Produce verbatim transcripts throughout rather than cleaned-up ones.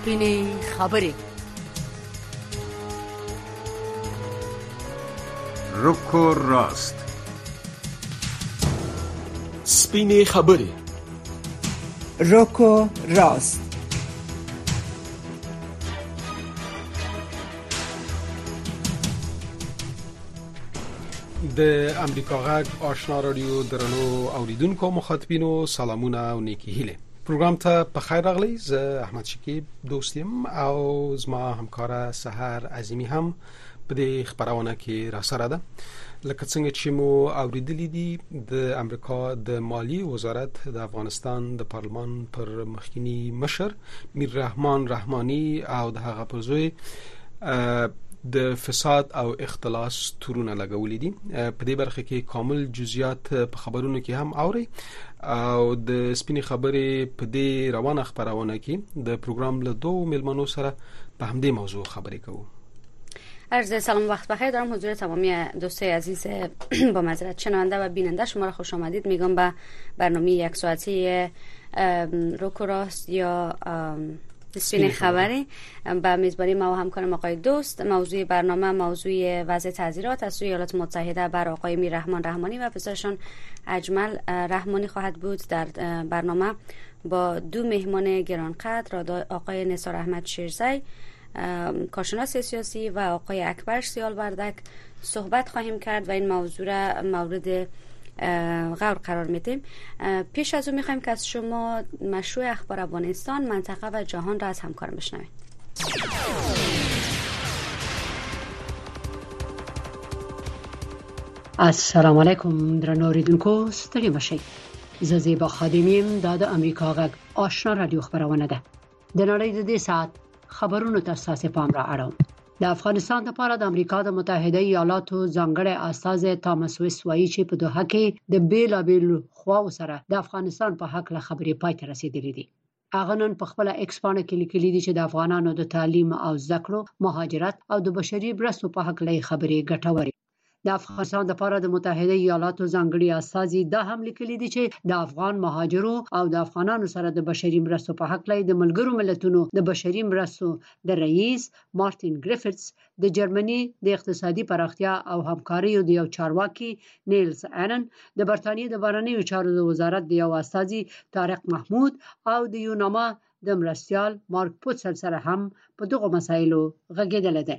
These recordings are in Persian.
سپینې خبرې. روکو راست. سپینې خبرې. روکو راست. د امریکا غږ آشنا رادیو درنو اوریدونکو مخاطبینو سلامونه او نیکی هیله. پروګرام ته په خیر راغلی. زه احمد شکیب دوستیم او زما همکاره سحر عظیمی هم په دې خبرونه کې را سره ده. لکه څنګه چې مو اوریدلی دي، د امریکا د مالی وزارت د افغانستان د پارلمان پر مخکنی مشر میر رحمان رحمانی او د هغه پر زوی د فساد او اختلاس تورونه لګولې دي. په دې برخه کې کامل جزئیات په خبرونو کې هم اوري او د سپینې خبرې په دې روانه خبرونه کې د پروګرام له دوه ملمنو سره په همدې موضوع خبرې کوو. عرض سلام وقت بخیر دارم حضور تمامی دوستای عزیز با معذرت شنونده و بیننده شما را خوش آمدید میگم به برنامه یک ساعتی روکو راست یا سپینې خبرې با میزبانی ما و همکارم آقای دوست. موضوع برنامه موضوع وضع تعذیرات از سوی ایالات متحده بر آقای میر رحمان رحمانی و پسرشان اجمل رحمانی خواهد بود. در برنامه با دو مهمان گرانقدر، آقای نثار احمد شیرزی کارشناس سیاسی و آقای اکبر سیالوردک صحبت خواهیم کرد و این موضوع را مورد غور قرار میدیم. پیش از اون میخوایم که از شما مشروع اخبار افغانستان، منطقه و جهان را از همکارم بشنوید. السلام علیکم درنو اوریدونکو، ستړي مشئ. زه زیبا خادمیم. دا د امریکا غږ آشنا رادیو خبرونه ده. د نړۍ د دې ساعت خبرونو ته اساس پام را اړوم. د افغانستان لپاره د امریکا د متحده ایالاتو ځانګړی استازی تامس ویس وایي چې په دوحه کې د بیلابیل خواو سره د افغانستان په حق له خبرې پای ته رسیدلې دي. هغه نن په خپل ایکس باندې کې لیکلي دي چې د افغانانو د تعلیم او زده کړو، مهاجرت او د بشري مرستو په حق له خبرې ګټورې. د افغانستان لپاره د متحده ایالاتو ځانګړي استازي دا هم لیکلي دي چې د افغان مهاجرو او د افغانانو سره د بشري مرستو په حق له د ملګرو ملتونو د بشري مرستو د رئیس مارټین ګریفټس، د جرمني د اقتصادي پراختیا او همکارۍ د یو چارواکي نیلز انن، د برتانیې د بهرنیو چارو د وزارت د یو استازي طارق محمود او د یوناما د مرستیال مارک پوتسل سره هم په دغه مسایلو غږیدل دي.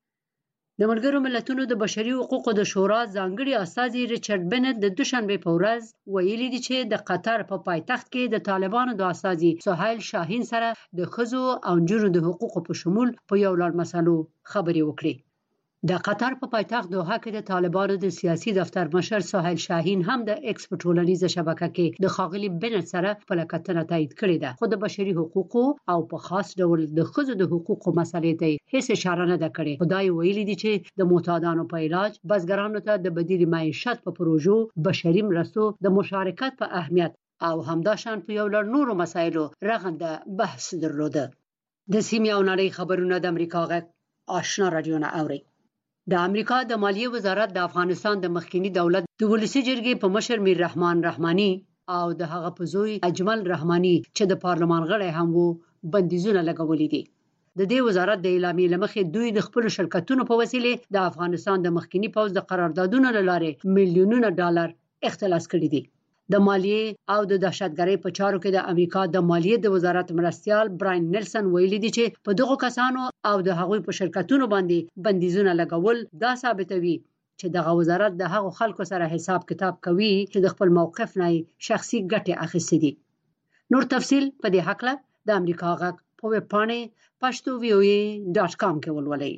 د ملګرو ملتونو د بشري حقوقو د شورا ځانګړي استازي ریچارډ بنت د دوشنبه په ورځ ویلي دي چې د قطر په پایتخت کې د طالبانو د استازي سهیل شاهین سره د ښځو او نجونو د حقوقو په شمول په یو لړ مسلو خبرې وکړي. د قطر په پایتخت دوحه کې د طالبانو د سیاسي دفتر مشر سهیل شاهین هم د ایکس په ټولنیزه شبکه کې د خاغلی بنت سره خپل کتنه تایید کړې ده، خو د بشري حقوقو او په خاص ډول د ښځو د حقوقو مسلې ته هیڅ اشاره نه ده کړې. خدای ویلي دي چې د معتادانو په علاج، بزګرانو ته د بدیل معیشت په پروژو، بشري مرستو د مشارکت په اهمیت او همداشان په یو لړ نورو مسایلو رغنده بحث درلوده. د سیمې او نړۍ خبرونه د امریکا غږ آشنا رادیو نه اوري. د امریکا د مالیې وزارت د افغانستان د مخکنی دولت د ولسی جرګې په مشر میر رحمان رحمانی او د هغه په زوی اجمل رحمانی چې د پارلمان غړی هم وو بندیزونه لګولې دي. د دې وزارت د اعلامیې لمخې دوی د خپل شرکتونو په وسیله د افغانستان د مخکنی پوز د قراردادونو لاره میلیونونه ډالر اختلاس کړي دي. د مالیې او د دهشتګرۍ په چارو کې د امریکا د مالیې د وزارت مرستیال براین نیلسن ویلي دي چې په دغه کسانو او د هغوی په شرکتونو باندې بندیزونه لګول دا ثابتوي چې دغه وزارت د هغو خلکو سره حساب کتاب کوي چې د خپل موقف نه شخصي ګټه اخیستي دي. نور تفصیل په دې حق له د امریکا غږ په ویب پاڼې پښتو وی او ای ډاټ کام کې ولولئ.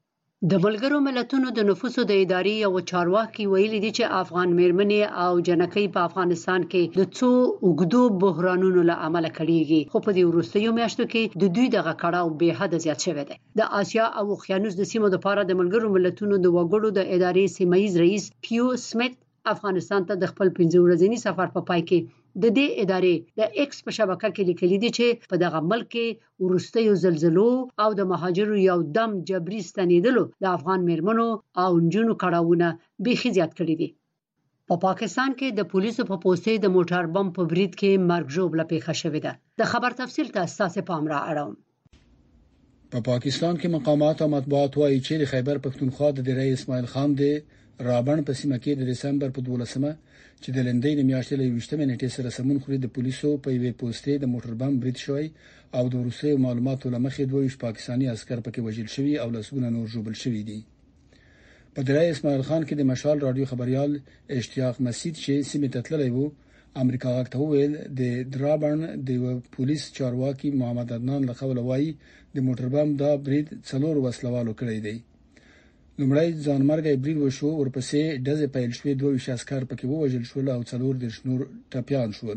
د ملګرو ملتونو د نفوسو د ادارې یو چارواکي ویلي دي چې افغان میرمنې او جنکۍ په افغانستان کې د څو اوږدو بحرانونو له امله کړيږي، خو په دې وروستیو میاشتو کې د دوی دغه کړهو به حد زیات شوی دی. د آسیا او اوقیانوس د سیمو لپاره د ملګرو ملتونو د وګړو د ادارې سیمایي رئیس پیو سمیت افغانستان ته د خپل پنځه ورځنی سفر په پای کې د دې ادارې د ایکس په شبکه کې لیکلي دي چې په دغه ملک کې ورستیو زلزلو او د مهاجرو یو دم جبري ستنېدلو د افغان میرمنو او نجونو کړهونه بیخي زیات کړي دي. په پا پاکستان کې د پولیسو په پوستې د موټر بم په برید کې مرګ ژوبله پیښه شوې ده. د خبر تفصیل ته اساس پام را اړوم. په پا پاکستان کې مقامات او مطبوعات وايي چې د خیبر پښتونخوا د رئیس اسماعیل خان د رابن په سیمه کې د دسمبر په دولسمه چې د لندې د میاشتې له یوشتمې نیټې سره سمون خوري د پولیسو په یوې پوسټې د موټر بم برید شوی او د روسي معلوماتو لمخې دوه ویش پاکستانی عسكر پکې وژل شوی او لسګونه نور ژوبل شوی دي. په درای اسماعیل خان کې د مشال رادیو خبريال اشتیاق مسید چې سیمه ته تللی وو امریکا غاکته ویل د درابن د پولیس چارواکي محمد عدنان لخوا لوي د موټر بم دا برید څلور وسلوالو کړی دی. لومړی ځانمرګ برید وشو ورپسې دزه پیل شوې دوه ویش عسكر پکې وژل شول او څلور د شنور ټاپیان شول.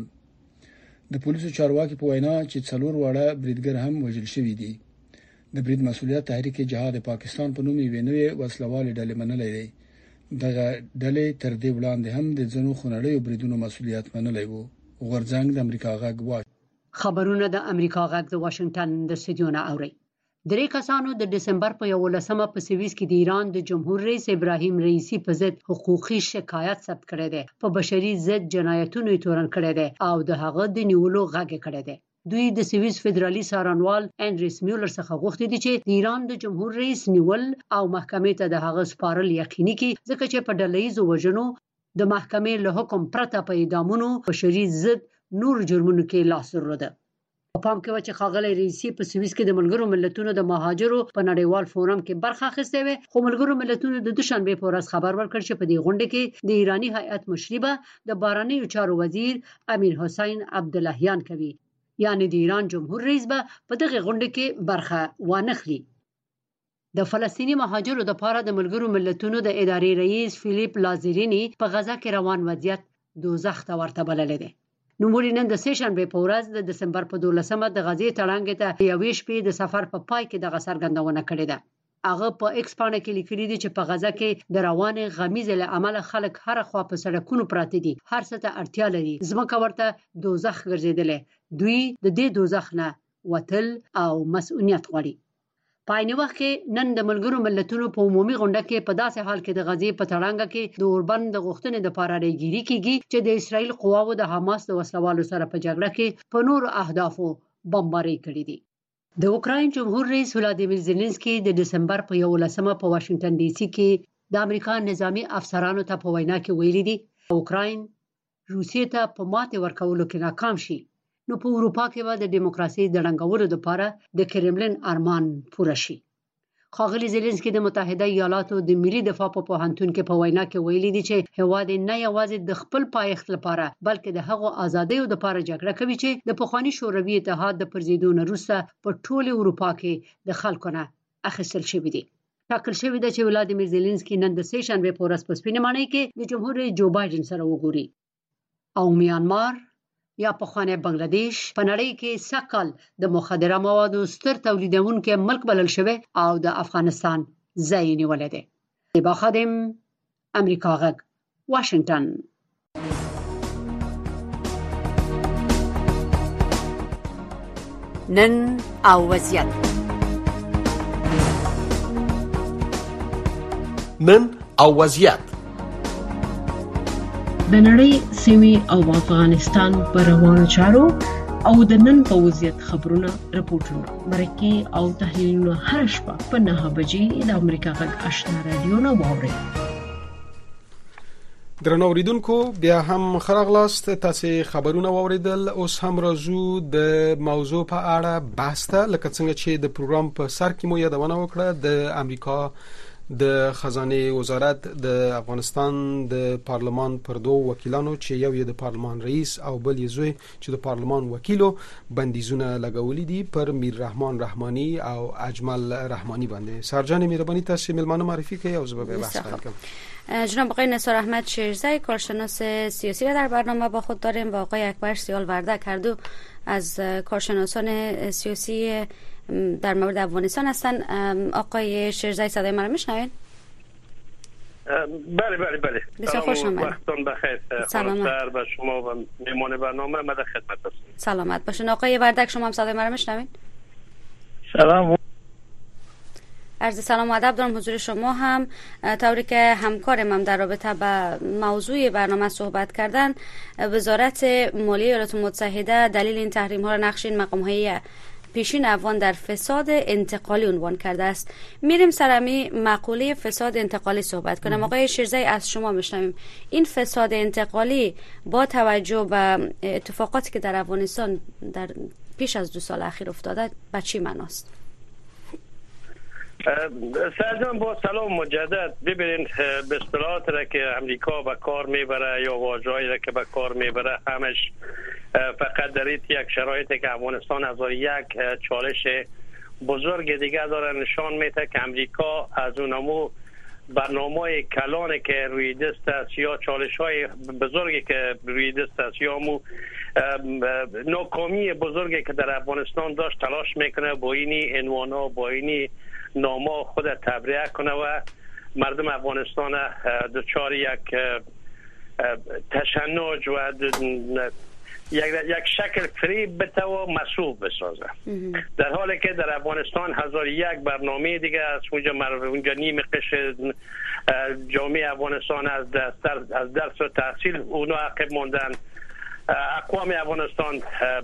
د پولیسو چارواکي په وینا چې څلور واړه بریدګر هم وژل شوی دي. د برید مسؤلیت تحریک جهاد پاکستان په نوم یې نوې وسلوال ډلې منلې دي. دغه ډلې تر دې وړاندې هم د ځنو خنړیو بریدونو مسؤلیت منلې وو. غورځنګ د امریکا غږ واش خبرونه د امریکا غږ د واشنگټن د استودیو نه اوري. درې کسانو د دسمبر په یولسمه په سویس کې د ایران د جمهور رئیس ابراهیم رئیسی په ضد حقوقي شکایت ثبت کړی دی. په بشري ضد جنایتونو یې تورن کړی دی او د هغه د نیولو غږ کړی دی. دوی د سویس فدرالي څارنوال انډریس میولر څخه غوښتي دي چې د ایران د جمهور رئیس نیول او محکمې ته د هغه سپارل یقیني کړي ځکه چې په ډلهییزو وژنو د محکمې له حکم پرته په اعدامونو بشري ضد نور جرمونو کې لاس درلوده. په پام کې و چې ښاغلی رئیسی په سویس کې د ملګرو ملتونو د مهاجرو په نړیوال فورم کې برخه اخیستې وه، خو ملګرو ملتونو د دوشنبه په ورځ خبر ورکړ چې په دې غونډه کې د ایرانی هیئت مشري به د بهرنیو چارو وزیر امیر حسین عبداللهیان کوي، یعنی د ایران جمهور رئیس به په دغه غونډه کې برخه وانخلي. د فلسطینی مهاجرو د لپاره د ملګرو ملتونو د ادارې رئیس فیلیپ لازرینی په غزا کې روان وضعیت دوزخ ته ورته بللی دی. نوموړي نن د سهشنبه په ورځ د دسمبر په دولسمه د غزې تړانګې ته یوې شپې د سفر په پای کې دغه څرګندونه کړې ده. هغه په ایکس باندې کې لیکلي دي چې په غزا کې د روانې غمیزې له امله خلک هر خوا په سړکونو پراته دي، هر څه ته اړتیا لري، ځمکه ورته دوزخ ګرځېدلې. دوی د دې دوزخ نه وتل او مسؤلیت غواړي. په عین وخت کې نن د ملګرو ملتونو په عمومي غونډه کې په داسې حال کې د غزې په تړانګه کې د اوربند د غوښتنې د لپاره ریګيري کیږي چې د اسرایل قواو د حماس د وسلوالو سره په جګړه کې په نور اهدافو بمباري کړې دي. د اوکراین جمهور رئیس ولادیمیر زيلنسکي د دسمبر په یولسمه په واشنگټن ډي سي کې د امریکا نظامی افسرانو ته په وینا کې ویلي دي اوکراین روسیې ته په ماته ورکولو کې ناکام شي نو په اروپا کې به د دیموکراسي د ړنګولو لپاره د کرملین ارمان پوره شي. ښاغلي زيلنسکي د متحده ایالاتو د ملي دفاع په پوهنتون کې په وینا کې ویلي دي چې هواد نه یوازې د خپل پایښت لپاره بلکې د هغو ازادیو لپاره جګړه کوي چې د پخوانی شوروي اتحاد د پرځېدو نه وروسته په ټوله اروپا کې د خلکو نه اخیستل شوی دي. ټاکل شوی دی چې ولادیمیر زيلنسکي نن د سهشنبه په ورځ په سپینه ماڼۍ کې د جمهور رئیس جو بایدن سره وګوري. او میانمار یا پخوانی بنگلاديش په نړۍ کې سکل د مخدره موادو ستر تولیدونکو ملک بلل شوی او د افغانستان ځای نیولې ده. زیبا خادم، امریکا غږ، واشنگټن. نن او وضعیت نن او وضعیت د نړۍ سیمې او افغانستان پر روانو چارو او د نن په وضعیت خبرونه، راپورټونه، مرکې او تحلیلونه هر شپه په نهه بجې د امریکا غږ آشنا رادیو نه واورئ. درنو اوریدونکو بیا هم خراغلاست، تاسو خبرونه واوریدل. اوس هم راځو د موضوع په اړه بحث ته، لکه څنګه چې د پروګرام په سر کې مو یادونه وکړه. د امریکا د خزانه وزارت د افغانستان د پارلمان پر دوه وکیلانو چې یو یې د پارلمان رئیس او بل یې زوی چې د پارلمان وکیلو بندیزونه لګولې دي پر میر رحمان رحمانی او اجمل رحمانی باندې. سرجان مهربانی تاسو ملمانو معرفی کړئ او زه به بحث وکړم. جناب آقای نثار احمد شیرزی کارشناس سیاسی را در برنامه با خود داریم و آقای اکبر سیال وردک هر دو از کارشناسان سیاسی در مورد افغانستان هستن. آقای شیرزی صدای من رو میشنوید؟ بله بله بله. بسیار خوش آمدید. وقتتون بخیر. سلامت به شما و میهمان برنامه. من در خدمت هستم. سلامت باشین. آقای وردک شما هم صدای من رو میشنوید؟ سلام. عرض سلام و ادب دارم حضور شما هم. طوری که همکارم هم در رابطه با موضوع برنامه صحبت کردن، وزارت مالیه ایالات متحده دلیل این تحریم ها را نقش این مقام های پیشین افغان در فساد انتقالی عنوان کرده است. میریم سرمی مقوله فساد انتقالی صحبت کنم. آقای شیرزایی از شما بشنویم این فساد انتقالی با توجه به اتفاقاتی که در افغانستان در پیش از دو سال اخیر افتاده به چی معناست؟ سرجان با سلام مجدد. ببینید به اصطلاحات را که امریکا به کار میبره یا واژه‌ای را که به کار میبره همش فقط در یک شرایطی که افغانستان از یک چالش بزرگ دیگه داره نشان میده که امریکا از اونمو برنامه کلانی که روی دست است یا چالش های بزرگی که روی دست است یا مو ناکامی بزرگی که در افغانستان داشت تلاش میکنه با اینی عنوانا با اینی ناما خود تبرئه کنه و مردم افغانستان دچار یک تشنج و یک یک شکل فریب بده و مسئول بسازه. در حالی که در افغانستان هزار یک برنامه دیگه از اونجا اونجا نیم قشر جامعه افغانستان از درس از درس و تحصیل اونا عقب موندن. اقوام افغانستان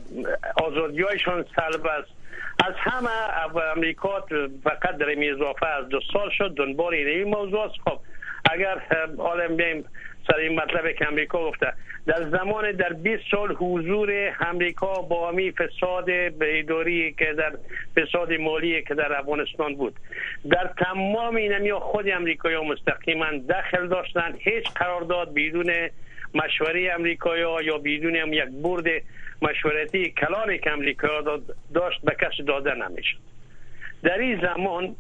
آزادیایشان سلب است. از همه امریکا فقط در این اضافه از دو سال شد دنبال این موضوع است. خب اگر عالم بیم سر این مطلب که امریکا گفته در زمان در بیست سال حضور امریکا با امی فساد اداری که در فساد مالی که در افغانستان بود در تمام اینمی خود امریکایی مستقیما دخل داشتن. هیچ قرارداد بدون مشوره امریکایی یا بدون هم یک برد مشورتی کلانی که امریکا داشت به کسی داده نمیشد. در این زمان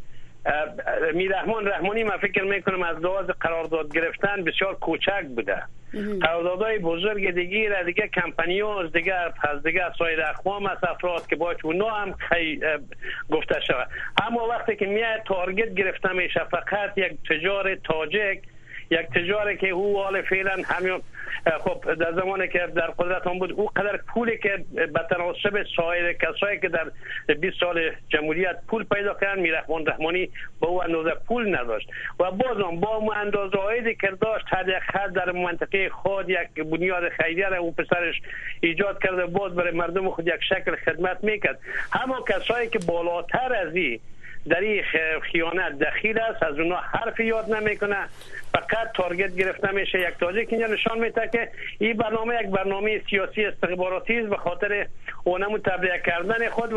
میرحمان رحمانی من فکر میکنم از لحاظ قرارداد گرفتن بسیار کوچک بوده. قراردادهای بزرگ دیگه را دیگه کمپانی‌ها از دیگه از دیگه سایر اقوام از افراد که باید اونا هم خی... گفته شود. اما وقتی که میاد تارگت گرفته میشه فقط یک تجار تاجک یک تجاری که او حال فعلا همین خب در زمانی که در قدرت هم بود او قدر پولی که به تناسب سایر کسایی که در بیست سال جمهوریت پول پیدا کردن میرحمان رحمانی با او اندازه پول نداشت و بازم با اون اندازه هایی که داشت حداقل در منطقه خود یک بنیاد خیریه را اون پسرش ایجاد کرده باز برای مردم خود یک شکل خدمت میکرد. همه کسایی که بالاتر از این در این خیانت دخیل است از اونا حرف یاد نمیکنه فقط تارگت گرفته میشه. یک تاجیک اینجا نشان میده که این برنامه یک برنامه سیاسی استخباراتی است به خاطر اونمو تبرئه کردن خود و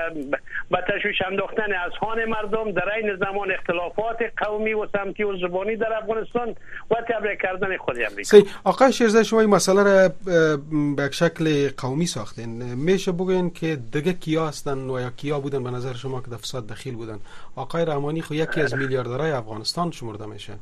به تشویش انداختن اذهان مردم در این زمان اختلافات قومی و سمتی و زبانی در افغانستان و تبرئه کردن خود امریکا. آقای شیرزایی شما این مسئله را به شکل قومی ساختین. میشه بگین که دیگه کیا هستن و یا کیا بودن به نظر شما که در فساد دخیل بودن؟ آقای رحمانی خو یکی از میلیاردرهای افغانستان شمرده میشه.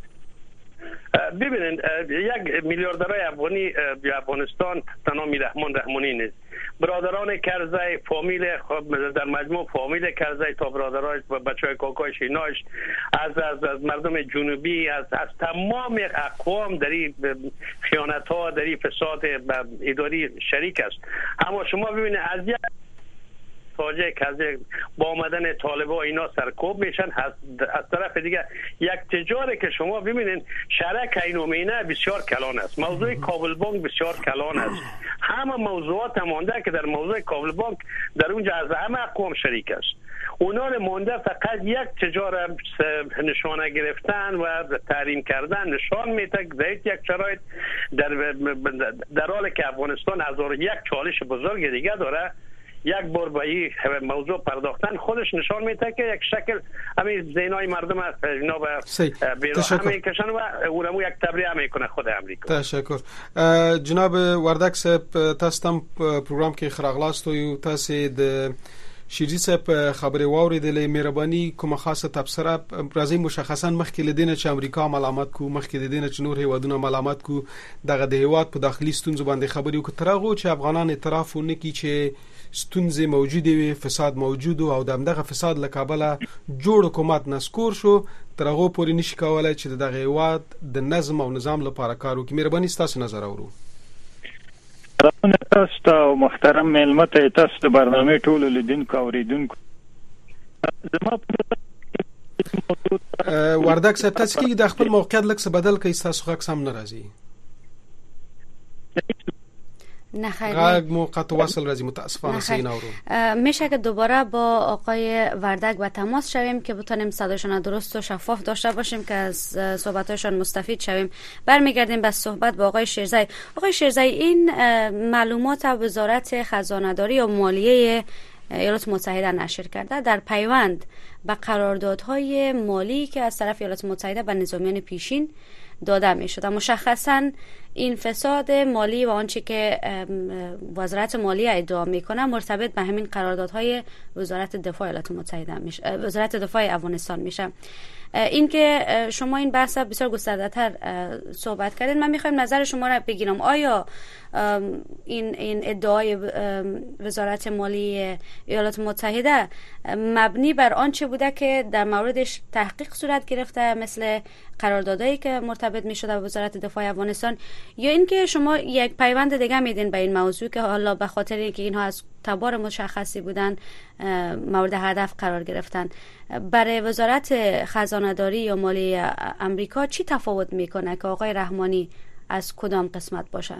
ببینید یک میلیاردرهای افغانی یا افغانستان تنها میرحمان رحمانی نیست. برادران کرزی فامیل در مجموع فامیل کرزی تا برادرای بچهای کاکای شیناش از از از مردم جنوبی از از تمام اقوام در این خیانت ها در این فساد اداری شریک است. اما شما ببینید از یک تاجک از با آمدن طالبا اینا سرکوب میشن. از, از طرف دیگه یک تجاری که شما ببینید شرک اینومینه بسیار کلان است. موضوع کابل بانک بسیار کلان است. همه موضوعات مانده که در موضوع کابل بانک در اونجا از همه اقوام شریک است. اونا مانده فقط یک تجار نشانه گرفتن و تحریم کردن نشان میده در یک شرایط در در حالی که افغانستان هزار یک چالش بزرگ دیگه داره یک بار به این موضوع پرداختن خودش نشان میده که یک شکل همین ذهنای مردم اینا به بیرون میکشن و اونمو یک تبرئه میکنه خود امریکا. تشکر. جناب وردک صاحب تاسو پروګرام کې خراغلاست یو تاسو د شیرجی صاحب خبرې واوریدلې مهرباني کومه خاصه تبصره راځي مشخصا مخکې لدینه چې امریکا ملامت کو مخکې لدینه چې نور هیوادونه ملامت کو دغه د هیواد په داخلي ستونزو باندې خبرې وکړو چې افغانان اعتراف ونکړي چې ستونزې موجوده وي فساد موجود او دغه فساد له کابل جوړ حکومت نسکور شو تر هغه پورې نشي کولای چې دغه هیواد د نظم او نظام لپاره کار وکړي. مهرباني تاسو نظر اورو. رحمت تاسو ته محترم ملمت تاسو د برنامه ټول لیدونکو اوریدونکو زما وردک صاحب تاسو کې د خپل موقعیت لکه بدل کړئ تاسو غږ سم ناراضي. نه خیر غږ مو قطع وصل راځي متاسفانه سینا رو. میشه که دوباره با آقای وردک به تماس شویم که بتونیم صدایشان درست و شفاف داشته باشیم که از صحبتاشان مستفید شویم. برمیگردیم به صحبت با آقای شیرزی. آقای شیرزی، این معلومات وزارت خزانه‌داری و مالیه ایالات متحده نشر کرده در پیوند به قراردادهای مالی که از طرف ایالات متحده به نظامیان پیشین داده می شده. مشخصا این فساد مالی و آنچه که وزارت مالیه ادعا میکنه مرتبط به همین قراردادهای وزارت دفاع ایالات متحده میشه، وزارت دفاع افغانستان میشه. این که شما این بحث بسیار گسترده‌تر صحبت کردین، من میخوایم نظر شما را بگیرم. آیا این این ادعای وزارت مالی ایالات متحده مبنی بر آنچه بوده که در موردش تحقیق صورت گرفته، مثل قراردادایی که مرتبط میشده به وزارت دفاع افغانستان، یا اینکه شما یک پیوند دیگه میدین به این موضوع که حالا به خاطر اینکه اینها از تبار مشخصی بودن مورد هدف قرار گرفتن؟ برای وزارت خزانه‌داری یا مالی امریکا چی تفاوت میکنه که آقای رحمانی از کدام قسمت باشه؟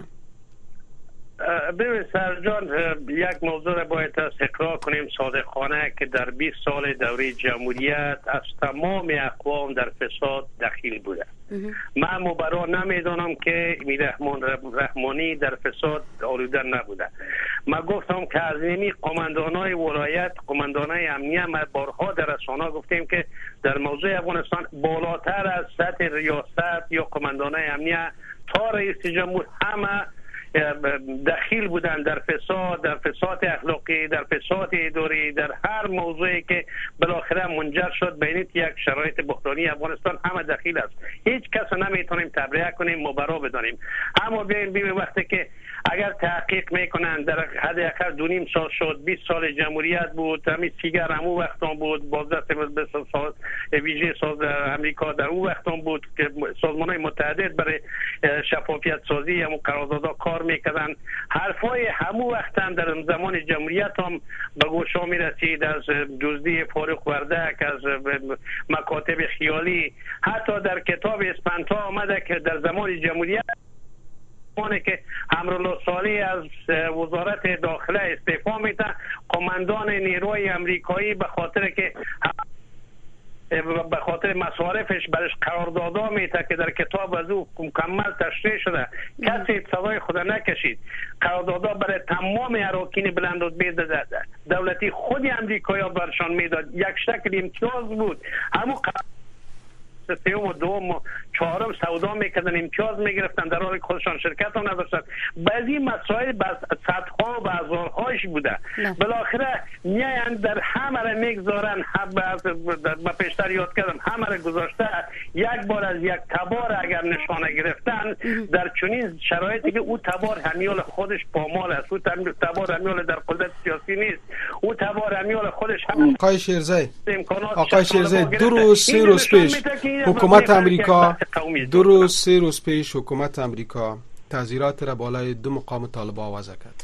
ببین سرجان، یک موضوع را باید تکرار کنیم صادقانه که در بیست سال دوره جمهوریت از تمام اقوام در فساد دخیل بوده. من مبرا نمیدانم که میرحمان رحمانی در فساد آلوده نبوده. من گفتم که از نمی قماندانای ولایت، قماندانای امنیه، ما بارها در رسانه گفتیم که در موضوع افغانستان بالاتر از سطح ریاست یا قماندانای امنیه تا رئیس جمهور همه دخیل بودن در فساد، در فساد اخلاقی، در فساد اداری، در هر موضوعی که بالاخره منجر شد به این یک شرایط بحرانی افغانستان همه دخیل است. هیچ کس نمیتونیم تبرئه کنیم، مبرا بدانیم. اما بیاین ببینیم وقتی که اگر تحقیق میکنن در حد اکثر دو نیم سال شد، بیست سال جمهوریت بود، همین سیگر همون وقتان بود، بازدست سال ویژه ساز امریکا در اون وقتان بود که سازمان‌های متعدد برای شفافیت سازی هم قراردادها کار میکردن. حرفای همون وقتان در زمان جمهوریت هم به گوشا میرسید، از دزدی فاروق وردک، از مکاتب خیالی. حتی در کتاب اسپانتا آمده که در زمان جمهوریت که امرالله صالح از وزارت داخله استعفا میده، قماندان نیروی امریکایی به خاطر که به خاطر مصارفش برش قراردادها میده که در کتاب از او مکمل تشریح شده، کسی صدای خود نکشید. قراردادها برای تمام اراکین بلند رتبه دولتی خود امریکایی برشان میداد، یک شکل امتیاز بود. همون سیوم و دوم و چهارم سودا میکردن، امتیاز میگرفتن در حالی خودشان شرکت هم نداشتن. بعضی مسائل بس صدها و هزارهاش بوده. بالاخره میاین در همه را میگذارن. با پیشتر یاد کردم همه را گذاشته. یک بار از یک تبار اگر نشانه گرفتن در چنین شرایطی که او تبار همیال خودش پامال است، او تبار همیال در قدرت سیاسی نیست، او تبار همیال خودش هم آقای شیرزی آقای شیرزی دو روز سه روز پیش حکومت امریکا دو روز سه روز پیش حکومت امریکا تظاهرات را بالای دو مقام طالبان وضع کرد.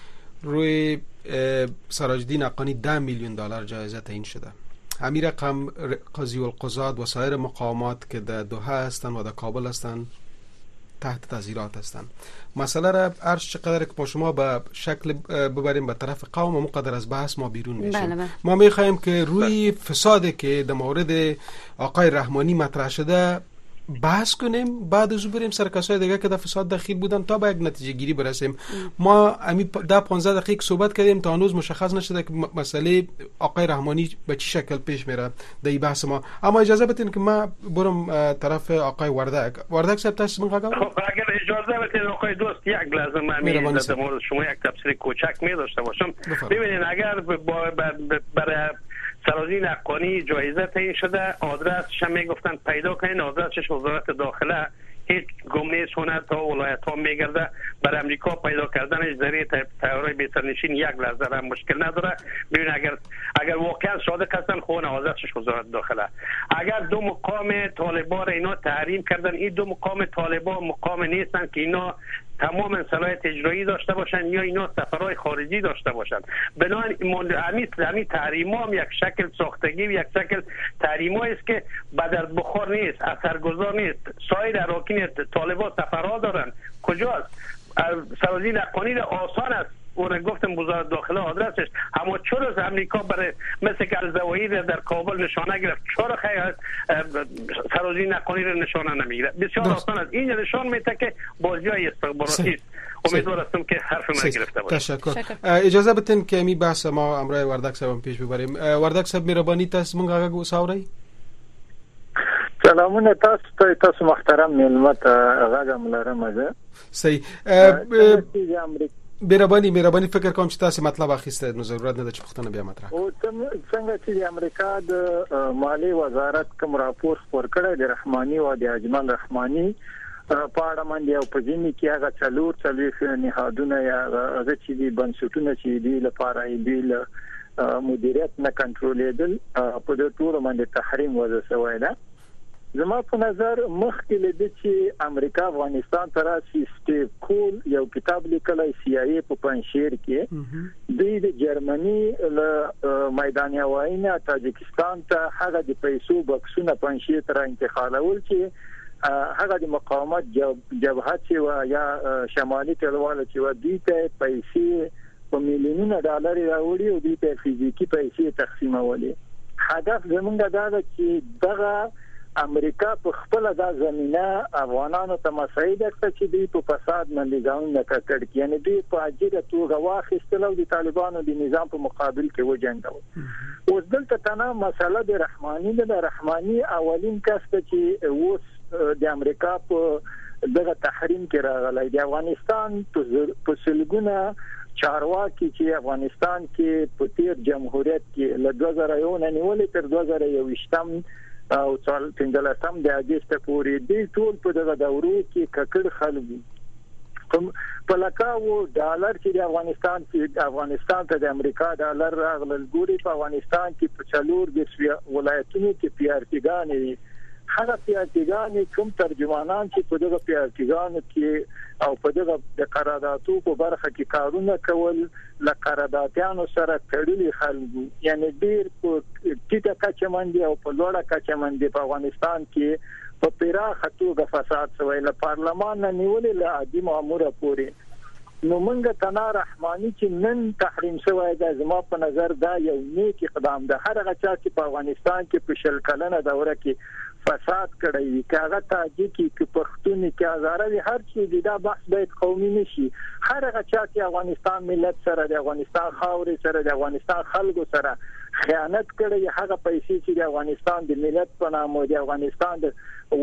روی سراج الدین حقانی ده میلیون دلار جایزه تعیین شده. همین رقم قاضی القضات و سایر مقامات که در دوحه هستند و در کابل هستند تحت تظاهرات هستند. مسئله را عرض چقدر که با شما به شکل ببریم به طرف قوم و مقدر از بحث ما بیرون میشیم. بله بله. ما میخوایم که روی فسادی که در مورد آقای رحمانی مطرح شده بحث کنیم، بعد از او بریم سر کسای دیگه که در فساد دخیل بودن تا به یک نتیجه گیری برسیم. ما امی ده پانزده دقیقه صحبت کردیم تا هنوز مشخص نشده که مسئله آقای رحمانی به چه شکل پیش میره در این بحث ما. اما اجازه بدین که ما برم طرف آقای وردک. وردک صاحب تاسو من قاگم؟ خب اگر اجازه بدین آقای دوست، یک لازم من در مورد شما یک تفسیر کوچک می داشته باشم. ببینید اگر برای سرازین حقانی جایزه تعیین شده، آدرسش هم میگفتن پیدا کنین، آدرسش وزارت داخله هیچ گم نیست، هنر تا ولایت ها میگرده. بر امریکا پیدا کردنش ذریعه طیاره بی‌سرنشین یک لحظه هم مشکل نداره. ببین اگر اگر واقعا صادق هستن خون آدرسش وزارت داخله. اگر دو مقام طالبان اینا تحریم کردن، این دو مقام طالبان مقام نیستن که اینا تمام صلاحیت اجرایی داشته باشن یا اینا سفرهای خارجی داشته باشن. بنابراین همین تحریم هم یک شکل ساختگی و یک شکل تحریم است که بعد از بخار نیست، اثرگذار نیست. سایر اراکین طالبان سفرها دارن، کجاست؟ سرازیر حقانی را آسان است اون گفتم وزارت داخله آدرسش، اما چرا از امریکا برای مثل که الزوایی در کابل نشانه گرفت چرا خیلی سرازیر حقانی را نشانه نمیگیره؟ بسیار آسان است. این نشان میده که بازی های استخباراتی است. امیدوار هستم که حرف من گرفته باشه. تشکر. اجازه بدین که می بحث ما امروز وردک صاحب پیش ببریم. وردک صاحب مهرباني تاسو مونږ هغه وساورئ. سلامونه تاسو ته تاسو محترم ملمت هغه ملرم ده. صحیح. مهرباني مهرباني فکر کوم چې تاسو مطلب اخیسته نو ضرورت نه ده چې پښتنه بیا مطرح. او څنګه چې امریکا د مالی وزارت کوم راپور خپور کړی د رحماني او د اجمل رحماني په اړه باندې او په ځینې کې هغه څلور څلور نهادونه یا هغه چې دي بنسټونه چې دي لپاره دی له مدیریت نه کنټرولېدل په دې ټول باندې تحریم وضع شوی دی. زما په نظر مخکې لدې چې امریکا افغانستان تر سیستم کول یو کتاب لیکلی سی آی ای په پنځشیر کې د جرمني له میدان هوایي تاجکستان ته هغه د پیسو بکسونه پنځشیر تر انتقالول چې هغه د مقاومت جبهه چې یا شمالي ټلواله چې و دي ته پیسې په میلیونونو ډالر راوړي او دي ته فزیکی پیسې تقسیمولې. هدف زمونږ دا ده چې دغه امریکا په خپل د زمينه افغانانو ته مساعد کړ چې دوی په فساد باندې ځان نه کړ، یعنی دوی په اجازه توګه واخیستلو د طالبانو د نظام په مقابل کې وجنګول. اوس دلته تنه مسله د رحماني د رحماني اولین کس چې اوس د امریکا په دغه تحریم کې راغلی د افغانستان په سلګونه چارواکي چې افغانستان کې په تیر جمهوریت کې له دوه زره یو نه نیولې تر دوه زره یوویشتم او څل پنځلسم د اگست پورې د ټول په دغه دورو کې ککړ خلک کوم په لکاو ډالر چې د افغانستان کې افغانستان ته د امریکا ډالر راغلل ګوري په افغانستان کې په څلور د ولایتونو کې پیارتګان هغه پیارتګان کوم ترجمانان چې په دغه پیارتګانو کې او په دغه د قراردادو په برخه کې کارونه کول ل قراردادیانو سره تړلي خلک، یعنی ډیر په ټیټه کچه باندې او په لوړه کچه باندې په افغانستان کې په پراخه توګه فساد شوی له پارلمان نه نیولې له عادي ماموره پورې. نو موږ تنا رحماني چې نن تحریم شوی دا زما په نظر دا یو نیک اقدام ده. هر هغه چا چې په افغانستان کې په شل کلنه دوره کې فساد کړی کاغه تاجیکی کې پښتوني کې هزاره هر چیز دا بحث باید قومي نشي. هر هغه چا چې افغانستان ملت سره د افغانستان خاورې سره د افغانستان خلکو سره خیانت کړی هغه پیسې چې د افغانستان د ملت په نام او د افغانستان د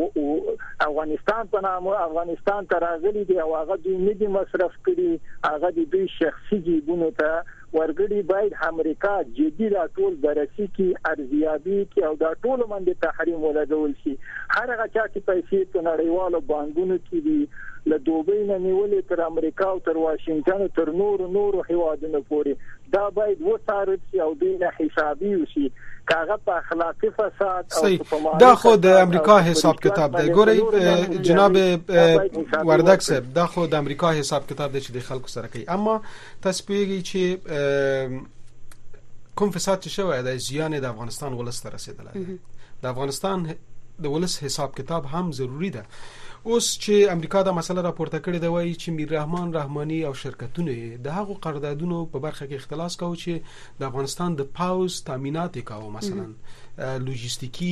افغانستان په نام افغانستان ته راغلي دي او هغه دوی نه دي مصرف کړي هغه د دوی شخصي جیبونو ته ورګړي باید امریکا جدي دا ټول بررسي کی ارزیابي کی او دا ټول باندې تحریم ولګول شي. هر هغه چا چې پیسې په نړیوالو بانکونو کې دي له دوبۍ نه نیولې تر امریکا او تر واشنگټن تر نور نور هیوادونو پورې دا باید وڅارل شي او د حسابي وشي کاغه په اخلاقی فساد او په دا خو د امریکا حساب کتاب دی. ګورئ جناب وردک صاحب دا خو د امریکا حساب کتاب دی چې د خلکو سره کوي، اما تاسو پیږي چې کوم فساد چې شوی د زیان د افغانستان ولس ته رسیدلی د افغانستان د ولس حساب کتاب هم ضروری ده. اوس چې امریکا دا مسله راپورته کړې ده وایي چې میر رحمان رحماني او شرکتونه د هغو قراردادونو په برخه کې اختلاس کوي چې د افغانستان د پاوز تامینات کوي، مثلا لوجستیکی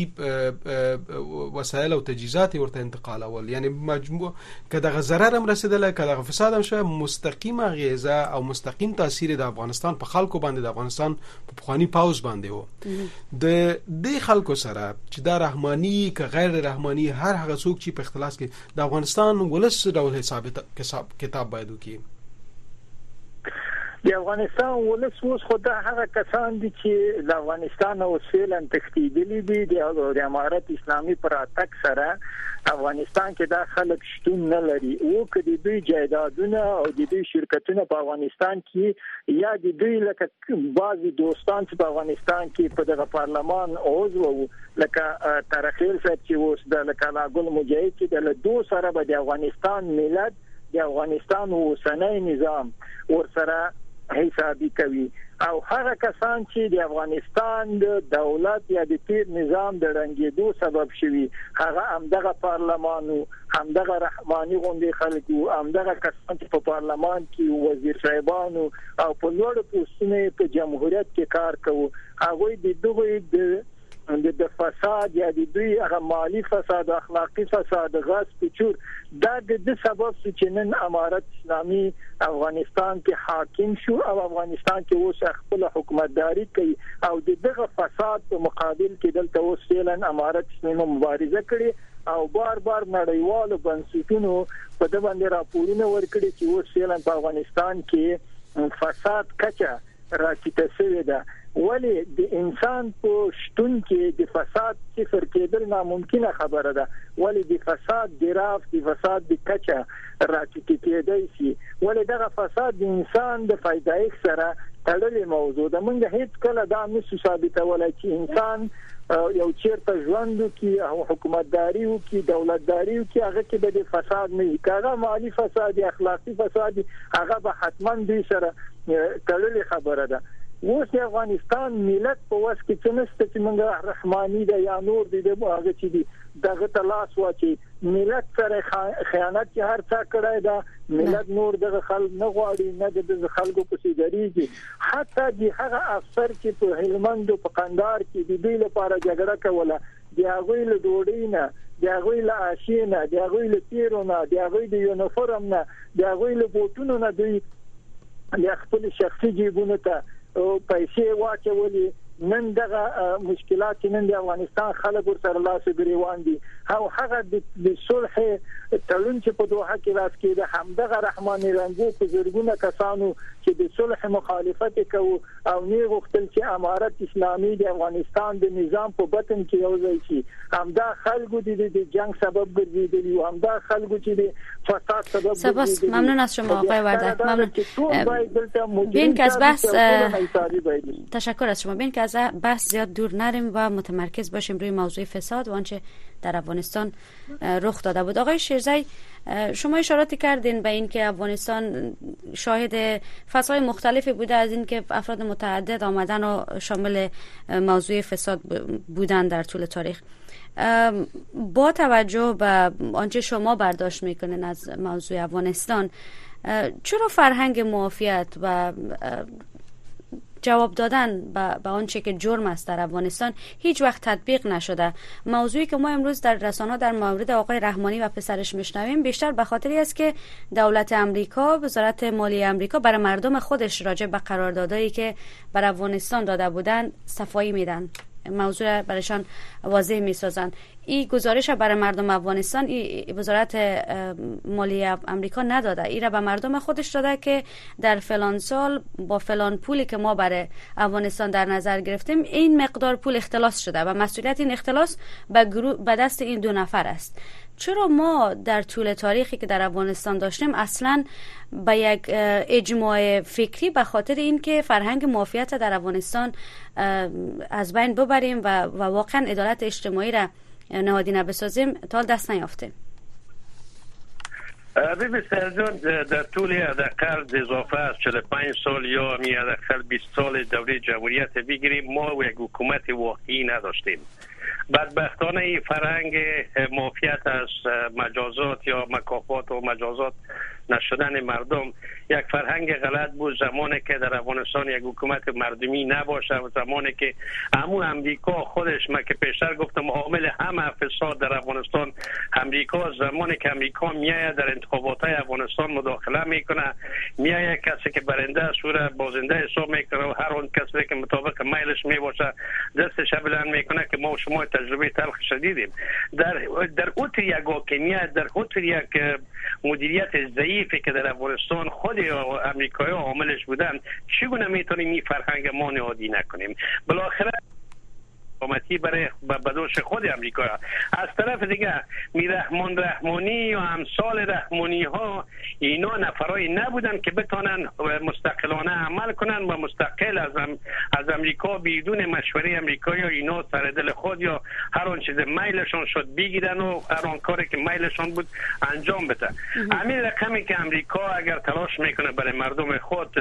وسایل او تجهیزات ورته انتقالول، یعنی مجموع که د ضرر هم رسیدله که د فساد هم شوی مستقیم غیزه او مستقیم تاثیر د افغانستان په خلکو باندې د افغانستان په پخوانی پاوز باندې وو. د دې خلکو سره چې د رحماني که غیر رحماني هر هغه څوک چې په اختلاس کې د افغانستان ولس ډول حساب کتاب باید وکړي. د افغانستان ولس اوس خو دا هغه کسان دي چې د افغانستان او فعلا تختیدلی دي د امارت اسلامي پر اتک سره افغانستان کې دا خلک شتون نه لري او کدي دوی جایدادونه او د دوی شرکتونه په افغانستان کې یا د دوی لکه بعضي دوستان چې په افغانستان کې په دغه پارلمان عضو لکه ترخیل صاحب چې اوس د لکه لاګل مجاهد چې د دوه سره به د افغانستان ملت د افغانستان اوسنۍ نظام ور سره حسابي کوي او هغه کسان چې د افغانستان د دولت یا د تیر نظام د رنګېدو سبب شوي هغه همدغه پارلمانو همدغه رحماني غونډې خلکو همدغه کسان چې په پارلمان کې وزیر صاحبانو او په لوړو پوستونو په جمهوریت کې کار کوي هغه د دغه د د فساد یا د دوی هغه مالی فساد اخلاقی فساد غصب چور دا د سبب چې نن امارت اسلامي افغانستان کې حاکم شو او افغانستان کې اوس خپل حکومتداري کوي او دغه فساد په مقابل کې دلته اوس فعلا امارت اسلامي مبارزه کړي او بار بار نړیوالو بنسټونو په دې باندې راپورونه ورکړي چې اوس فعلا په افغانستان کې فساد کچه راټیټه شوې ده ولی د انسان په شتون کې د فساد صفر کېدل ناممکنه خبره ده ولی د فساد ګراف د فساد د کچه راټیټه کېدای شي ولی دغه فساد د انسان د فایدایښت سره تړلې موضوع ده موږ هیڅ کله دا نشو ثابتولای چې انسان یو چیرته ژوند کوي او حکومتداري کوي دولتداري کوي هغه کې د فساد نه کاغه مالی فساد اخلاقی فساد هغه به حتما دوی سره تړلې خبره ده اوس د افغانستان ملت په واس کې څه نشته چې موږ رحماني د یا نور د هغه چې دی دغه تلاش واچي ملت سره خیانت چې هر څا کړای دا ملت نور دغه خلک نه غواړي نه د خلکو په سیدریږي حتی د هغه افسر چې په هلمند په قندار کې د دې لپاره جګړه کوله د هغه له ډوډۍ نه د هغه له آشینه د هغه له تیرونه د هغه د یونیفورم نه د هغه له بوټونو نه دوی د خپل شخصي جیبونو ته او پیسې واچولې نن دغه مشکلات نن د افغانستان خلک سره لاس ګریوان دي او هغه د صلح تړون چې په دوحه کې راس کې د همدغه رحماني رنګو په زرګونه کسانو چې د صلح مخالفت کوي او نه غوښتل چې امارت اسلامي د افغانستان د نظام په بطن کې یو ځای شي همدا خلکو د جنگ سبب ګرځیدلی او همدا خلکو چې د فساد سبب سپاس ممنون از شما آقای وردک ممنون بین که از بحث تشکر از شما بین که از بحث زیاد دور نریم و متمرکز باشیم روی موضوع فساد و آنچه در افغانستان رخ داده بود. آقای شیرزی شما اشاراتی کردین به این که افغانستان شاهد فصل‌های مختلفی بوده از این که افراد متعدد آمدن و شامل موضوع فساد بودن در طول تاریخ. با توجه به آنچه شما برداشت میکنین از موضوع افغانستان چرا فرهنگ معافیت و جواب دادن به آنچه که جرم است در افغانستان هیچ وقت تطبیق نشده؟ موضوعی که ما امروز در رسانه‌ها در مورد آقای رحمانی و پسرش میشنویم بیشتر به خاطری است که دولت امریکا، وزارت مالیه امریکا برای مردم خودش راجع به قراردادایی که بر افغانستان داده بودن صفایی میدن، موضوع برایشان واضح میسازن. این گزارش برای مردم افغانستان ای وزارت مالیه امریکا نداده، این را به مردم خودش داده که در فلان سال با فلان پولی که ما برای افغانستان در نظر گرفتیم این مقدار پول اختلاس شده و مسئولیت این اختلاس به, به دست این دو نفر است. چرا ما در طول تاریخی که در افغانستان داشتیم اصلا به یک اجماع فکری به خاطر اینکه فرهنگ معافیت در افغانستان از بین ببریم و, و واقعا عدالت اجتماعی را نهادینه بسازیم تا دست نیافته؟ ببین سرجان در طول حداقل اضافه از چهل و پنج سال یا می حداقل بیست سال دوره جمهوریت بگیریم ما یک حکومت واقعی نداشتیم. بدبختانه فرهنگ معافیت از مجازات یا مکافات و مجازات نشدن مردم یک فرهنگ غلط بود زمانی که در افغانستان یک حکومت مردمی نباشه و زمانی که همون امریکا خودش ما که پیشتر گفتم عامل همه فساد در افغانستان امریکا زمانی که امریکا میاد در انتخابات افغانستان مداخله میکنه میاد کسی که برنده سوره بازنده حساب میکنه و هر اون کسی که مطابق میلش میباشه دستش بلند میکنه که ما و شما تجربه تلخ شدیدیم در در اوتر یک حاکمیت در اوتر یک مدیریت ضعیفی که در افغانستان خود امریکایی عاملش بودن چگونه میتونیم این فرهنگ ما نهادی نکنیم؟ بالاخره حکومتی برای بدوش خود امریکا. از طرف دیگه میرحمان رحمانی و امثال رحمانی ها اینا نفرای نبودن که بتونن مستقلانه عمل کنن و مستقل از ام از امریکا بدون مشوره امریکا یا اینا سر دل خود یا هر آن چیز میلشون شد بگیرن و هر آن کاری که میلشون بود انجام بده. همین رقمی که امریکا اگر تلاش میکنه برای مردم خود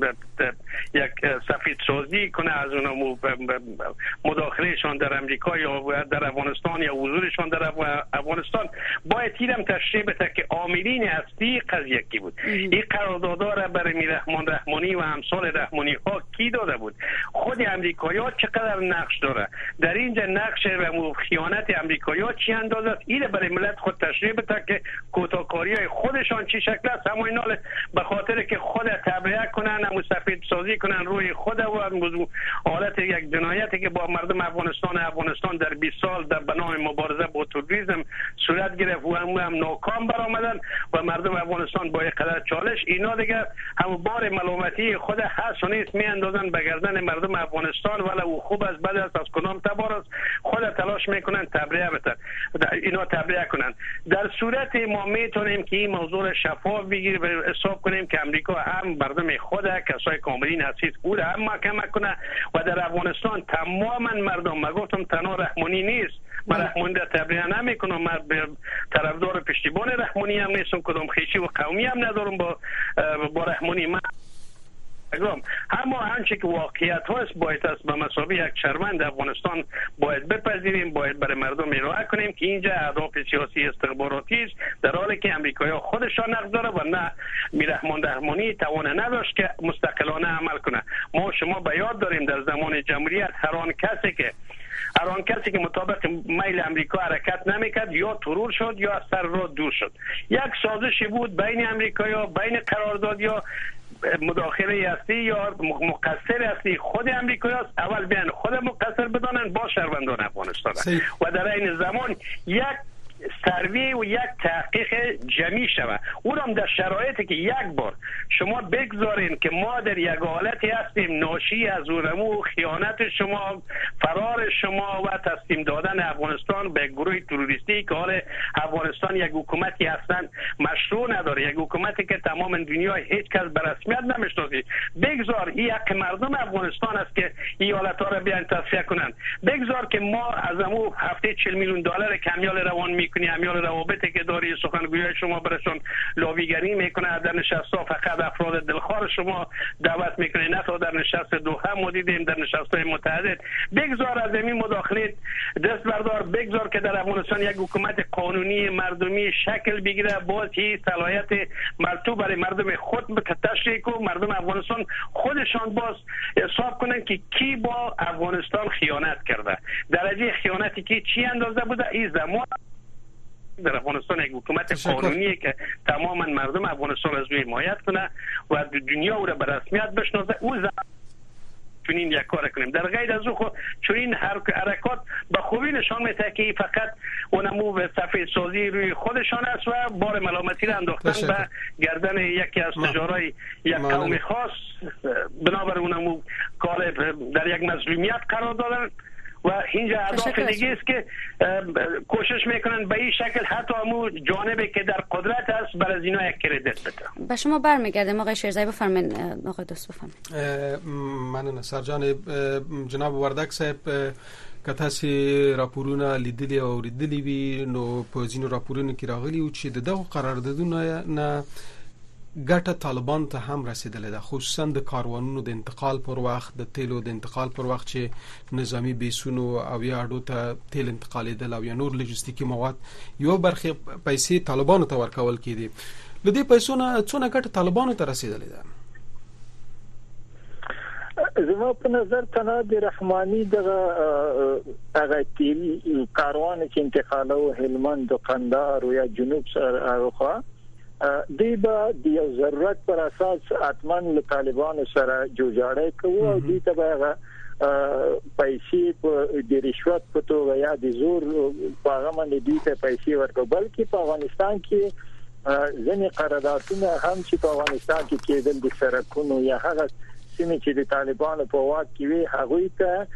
یک سفید سازی کنه، از اون مداخلهشان در امریکا یا در افغانستان یا حضورشان در افغانستان، باید تیرم تشریح بده که عاملین اصلی قضیه کی بود. این قراردادها را برای میرحمان رحمانی و امثال رحمانی ها کی داده بود؟ خود امریکایی‌ها چقدر نقش داره در اینجا؟ نقش و خیانت امریکایی‌ها چی اندازه است؟ این برای ملت خود تشریح بده که کوتاه‌کاری‌های خودشان چی شکل است. اما اینا به خاطر که خود تبرئه کنن، هم سفید سازی کنن روی خود و موضوع حالت یک جنایتی که با مردم افغانستان افغانستان در بیست سال در بنای مبارزه با تروریسم صورت گرفت و هم, هم ناکام برآمدن و مردم افغانستان با یک قدر چالش، اینا دیگه هم بار ملامتی خود هست و نیست می اندازن به گردن مردم افغانستان. ولی او خوب است بد است از کدام تبار است، خود تلاش میکنن تبرئه بتن اینا تبرئه کنن. در صورت ما میتونیم که این موضوع شفاف بگیریم و حساب کنیم که امریکا هم مردم خود کسای کاملین هستید او را هم محکمه کنه و در افغانستان تماما مردم، ما گفتم تنها رحمانی نیست، من رحمانی را تبرئه نمیکنم، من طرفدار پشتیبان رحمانی هم نیستم، کدام خیشی و قومی هم ندارم با با رحمانی. من اما آنچه که واقعیت هست باید است به مثابه یک شهروند افغانستان باید بپذیریم، باید برای مردم ارائه کنیم که اینجا اهداف سیاسی استخباراتی است، در حالی که امریکایی‌ها خودشان نقد داره و نه میرحمان رحمانی توان نداشت که مستقلانه عمل کنه. ما شما به یاد داریم در زمان جمهوریت هر آن کسی که هر آن کسی که مطابق میل امریکا حرکت نمیکرد یا ترور شد یا از سر راه دور شد. یک سازشی بود بین امریکایی‌ها، بین قرارداد یا مداخله هستی یا مقصر هستی خود امریکایی است. اول بیان خود مقصر بدانن با شهروندان افغانستان و در این زمان یک سروی و یک تحقیق جمعی شود، اونم در شرایطی که یک بار شما بگذارین که ما در یک حالتی هستیم ناشی از اونمو خیانت شما، فرار شما و تسلیم دادن افغانستان به گروه تروریستی که حال افغانستان یک حکومتی هستند مشروع نداره، یک حکومتی که تمام دنیا هیچ کس به رسمیت نمیشناسه. بگذار این حق مردم افغانستان است که این حالت‌ها را بیان تصفیه کنند. بگذار که ما از امو هفته چهل میلیون دلار کمیال روان می کنی، امیال روابطی که داری سخنگوی شما برشون لابیگری میکنه، در نشست ها فقط افراد دلخواه شما دعوت میکنه، نه تا در نشست دوحه ما دیدیم، در نشست های متعدد. بگذار از این مداخله دست بردار، بگذار که در افغانستان یک حکومت قانونی مردمی شکل بگیره، باز هی صلاحیت مرتوب برای مردم خود تشریح کو، مردم افغانستان خودشان باز حساب کنن که کی با افغانستان خیانت کرده، درجه خیانتی که چی اندازه بوده. این زمان در افغانستان یک حکومت قانونیه که تماما مردم افغانستان از روی حمایت کنه و دنیا او را به رسمیت بشناسه. او زمان چنین یک کار کنیم. در غیر از او خود چنین حرکات به خوبی نشان میده که فقط اونمو به سفید سازی روی خودشان است و بار ملامتی را انداختن به گردن یکی از تجارای یک قوم خاص، بنابر اونمو کار در یک مظلومیت قرار دادن و اینجا اهداف دیگه است که کوشش میکنن به این شکل حتی همون جانبی که در قدرت است برای اینا یک کردیت بده. به شما برمیگردم آقای شیرزایی، بفرمایید. آقای دوست بفرمایید. من نصر جان جناب وردک صاحب که تاسو راپورونه لیدلی او اوریدلی وی نو په ځینو راپورونو کې راغلي او چې دغه قراردادونه نه ګټه طالبان ته هم رسیدلې ده، خصوصا د کاروانونو د انتقال پر وخت، د تیلو د انتقال پر وخت چې نظامی بیسونو او یا اډو ته تیل انتقالیدل او یا نور لوجستیکي مواد یو برخه پیسې طالبانو ته ورکول کېدي. د دې پیسو نه څونه ګټه طالبانو ته رسیدلې ده؟ زما په نظر تنه د رحمانی دغه هغه تیل کاروان چې انتقالو هلمند، قندهار او یا جنوب سره هغه دی با د یو ضرورت پر اساس اتمن له طالبانو سره جوړجاړی کوي او دی ته به پیسې په د رشوت په توګه یا د زور په هغه باندې دی ته پیسې ورکول، بلکې په افغانستان کې ځینې قراردادونه هم چې په افغانستان کې کېدل د سرکونو یا هغه سیمې چې د طالبانو په واک کې وي هغه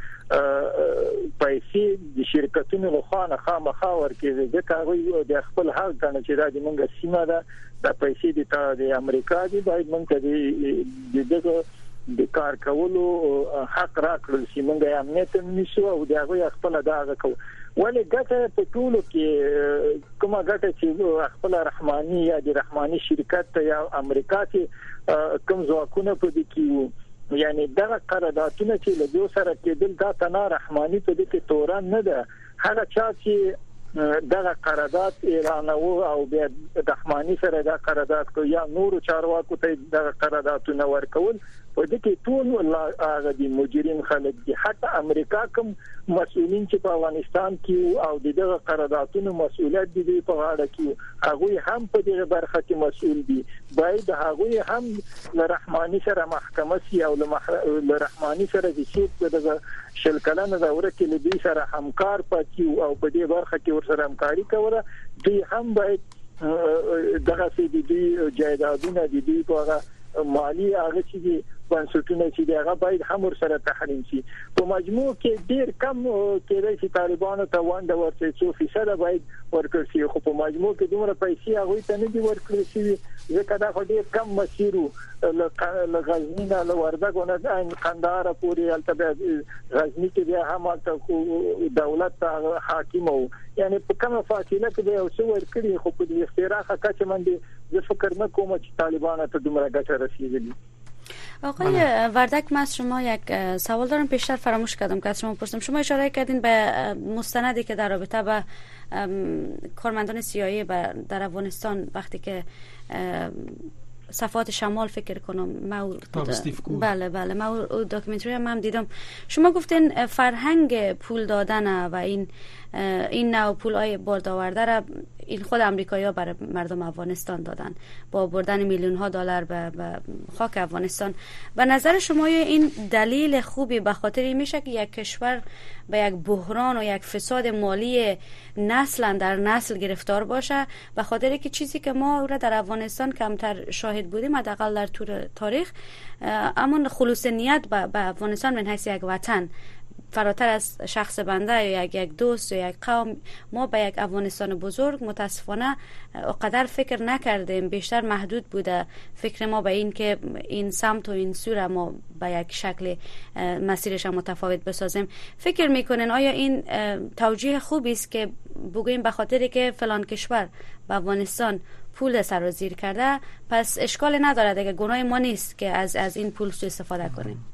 ته پیسې د شرکتونو له خوا نه خامخا ورکوي ځکه هغه د خپل حق ګڼي چې دا د موږ سیمه ده د پیسې د امریکا دی باید موږ د دغه د کار کولو حق راکړل چې موږ امنیت نشو او دغه خپل داغه کو ولې ګټه په ټولو کې کومه ګټه چې خپل رحماني یا د رحماني شرکت یا امریکا کې کوم ځواکونه په دې کې یعنی دغه قراردادونه چې له دوی سره کېدل دا تنا رحماني په دې کې تورن نه ده هغه چا چې دغه قرارداد اعلانو او بیا د رحماني سره دا قرارداد کو یا نور چارواکو ته دغه قراردادونه ورکول په دې کې ټول هغه دي مجرم خلک دي حتی امریکا کوم مسؤلین چې په افغانستان کې او دغه قراردادونو مسؤلیت دي په غاړه کې هغه هم په دې برخه کې مسؤل دي باید هغه هم له رحماني سره محکمه سي او له رحماني سره چې دغه شل کلنه دوره کې له دې سره همکار پاتې او په دې برخه کې ورسره همکاري کوله دوی هم باید دغه سي دي جایدادونه دي په مالی هغه چې بنسټونه چې هغه باید هم سره تحریم شي په مجموع کې ډیر کم کېدای شي طالبانو ته وانده ورته څو فیصد باید ورکړي شي خو په مجموع کې دومره پیسې هغه ته نه دي ورکړي شي ځکه دا خو ډیر کم مسیرو له غزنی نه له وردګ نه ان قندهار پورې البته غزنی کې بیا هم دولت حاکم وو یعنی په کومه فاصله کې به اوسه ورکړي خو په دې اختراع کچ منډي زه فکر نه کوم چې طالبانو ته دومره ګټه رسیدلی. آقای وردک من از شما یک سوال دارم پیشتر فراموش کردم که از شما پرسیدم شما اشاره کردین به مستندی که در رابطه با کارمندان سیاسی در افغانستان وقتی که صفات شمال فکر کنم ما بله بله ما داکیومنتری هم, هم دیدم شما گفتین فرهنگ پول دادن و این این نوع پولای بارد آورده را این خود امریکایی‌ها برای مردم افغانستان دادن با بردن میلیون ها دلار به خاک افغانستان. به نظر شما این دلیل خوبی به خاطر این میشه که یک کشور به یک بحران و یک فساد مالی نسلا در نسل گرفتار باشه به خاطر که چیزی که ما را در افغانستان کمتر شاهد بودیم حداقل در طول تاریخ اما خلوص نیت به افغانستان من حیث یک وطن فراتر از شخص بنده یا یک یک دوست یا یک قوم ما به یک افغانستان بزرگ متاسفانه اقدر فکر نکردیم بیشتر محدود بوده فکر ما به این که این سمت و این سو ما به یک شکل مسیرش متفاوت بسازیم. فکر میکنین آیا این توجیه خوبی است که بگوییم به خاطری که فلان کشور به افغانستان پول سرازیر کرده پس اشکال نداره دیگه گناه ما نیست که از از این پول سوء استفاده کنیم؟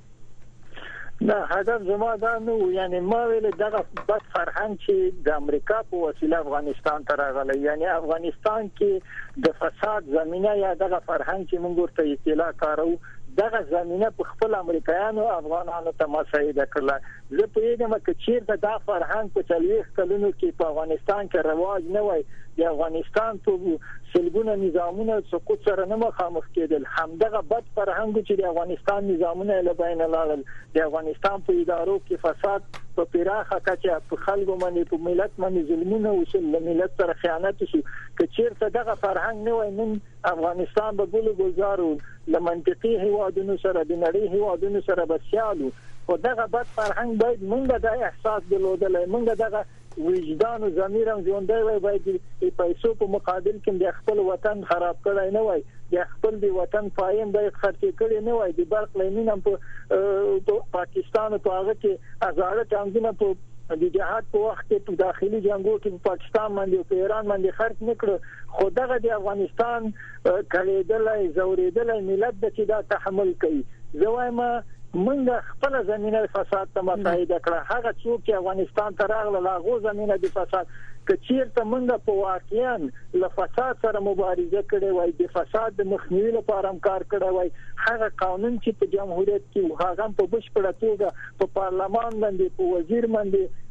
نه هدف زما دا نو یعنی ما ویل دغه بس فرهنګ چې د امریکا په وسیله افغانستان ته راغلی یعنی افغانستان کې د فساد زمينه یا دغه فرهنګ چې موږ ورته اطلاع کارو دغه زمينه په خپل امریکایانو افغانانو ته مساعده کړل. زه په دې مکه چې دا فرهنګ په چلیخ کلونو کې په افغانستان کې رواج نه وای د افغانستان په سلګونه نظامونه سقوط سره نه مخامخ کېدل همدغه بد فرهنګ چې د افغانستان نظامونه له بین لاړل د افغانستان په ادارو کې فساد په پیراخه کچه په خلکو باندې په ملت باندې ظلمونه وشول له ملت سره خیانت شو که چیرته دغه فرهنګ نه وای نن افغانستان به ګل گزارو له منطقي هوادونو سره د نړۍ هوادونو سره بسیالو خو دغه بد فرهنګ باید موږ د احساس درلودل موږ دغه وجدان او ضمیر هم ژوندۍ وای باید د پیسو په مقابل کې د خپل وطن خراب کړای نه وای د خپل د وطن پایم باید خرڅ کړي نه وای د برق لینین هم په پاکستان په هغه کې هزاره څنګه په د جهاد په وخت کې په داخلي جنگو کې په پاکستان باندې او په ایران باندې خرڅ نکړ خو دغه د افغانستان کړیدلای زوریدلای ملت د چې دا تحمل کوي زوایم منګه خپل زمينه فساد ته مساعده کړه هغه څوک چې افغانستان ته راغله لاغو زمينه د فساد کچیرته منګه په واقعیا له فساد سره مبارزه کړې وای د فساد د مخنیوي لپاره کار کړی وای هغه قانون چې په جمهوریت کې هغه په بشپړه توګه په پارلمان باندې په وزیر باندې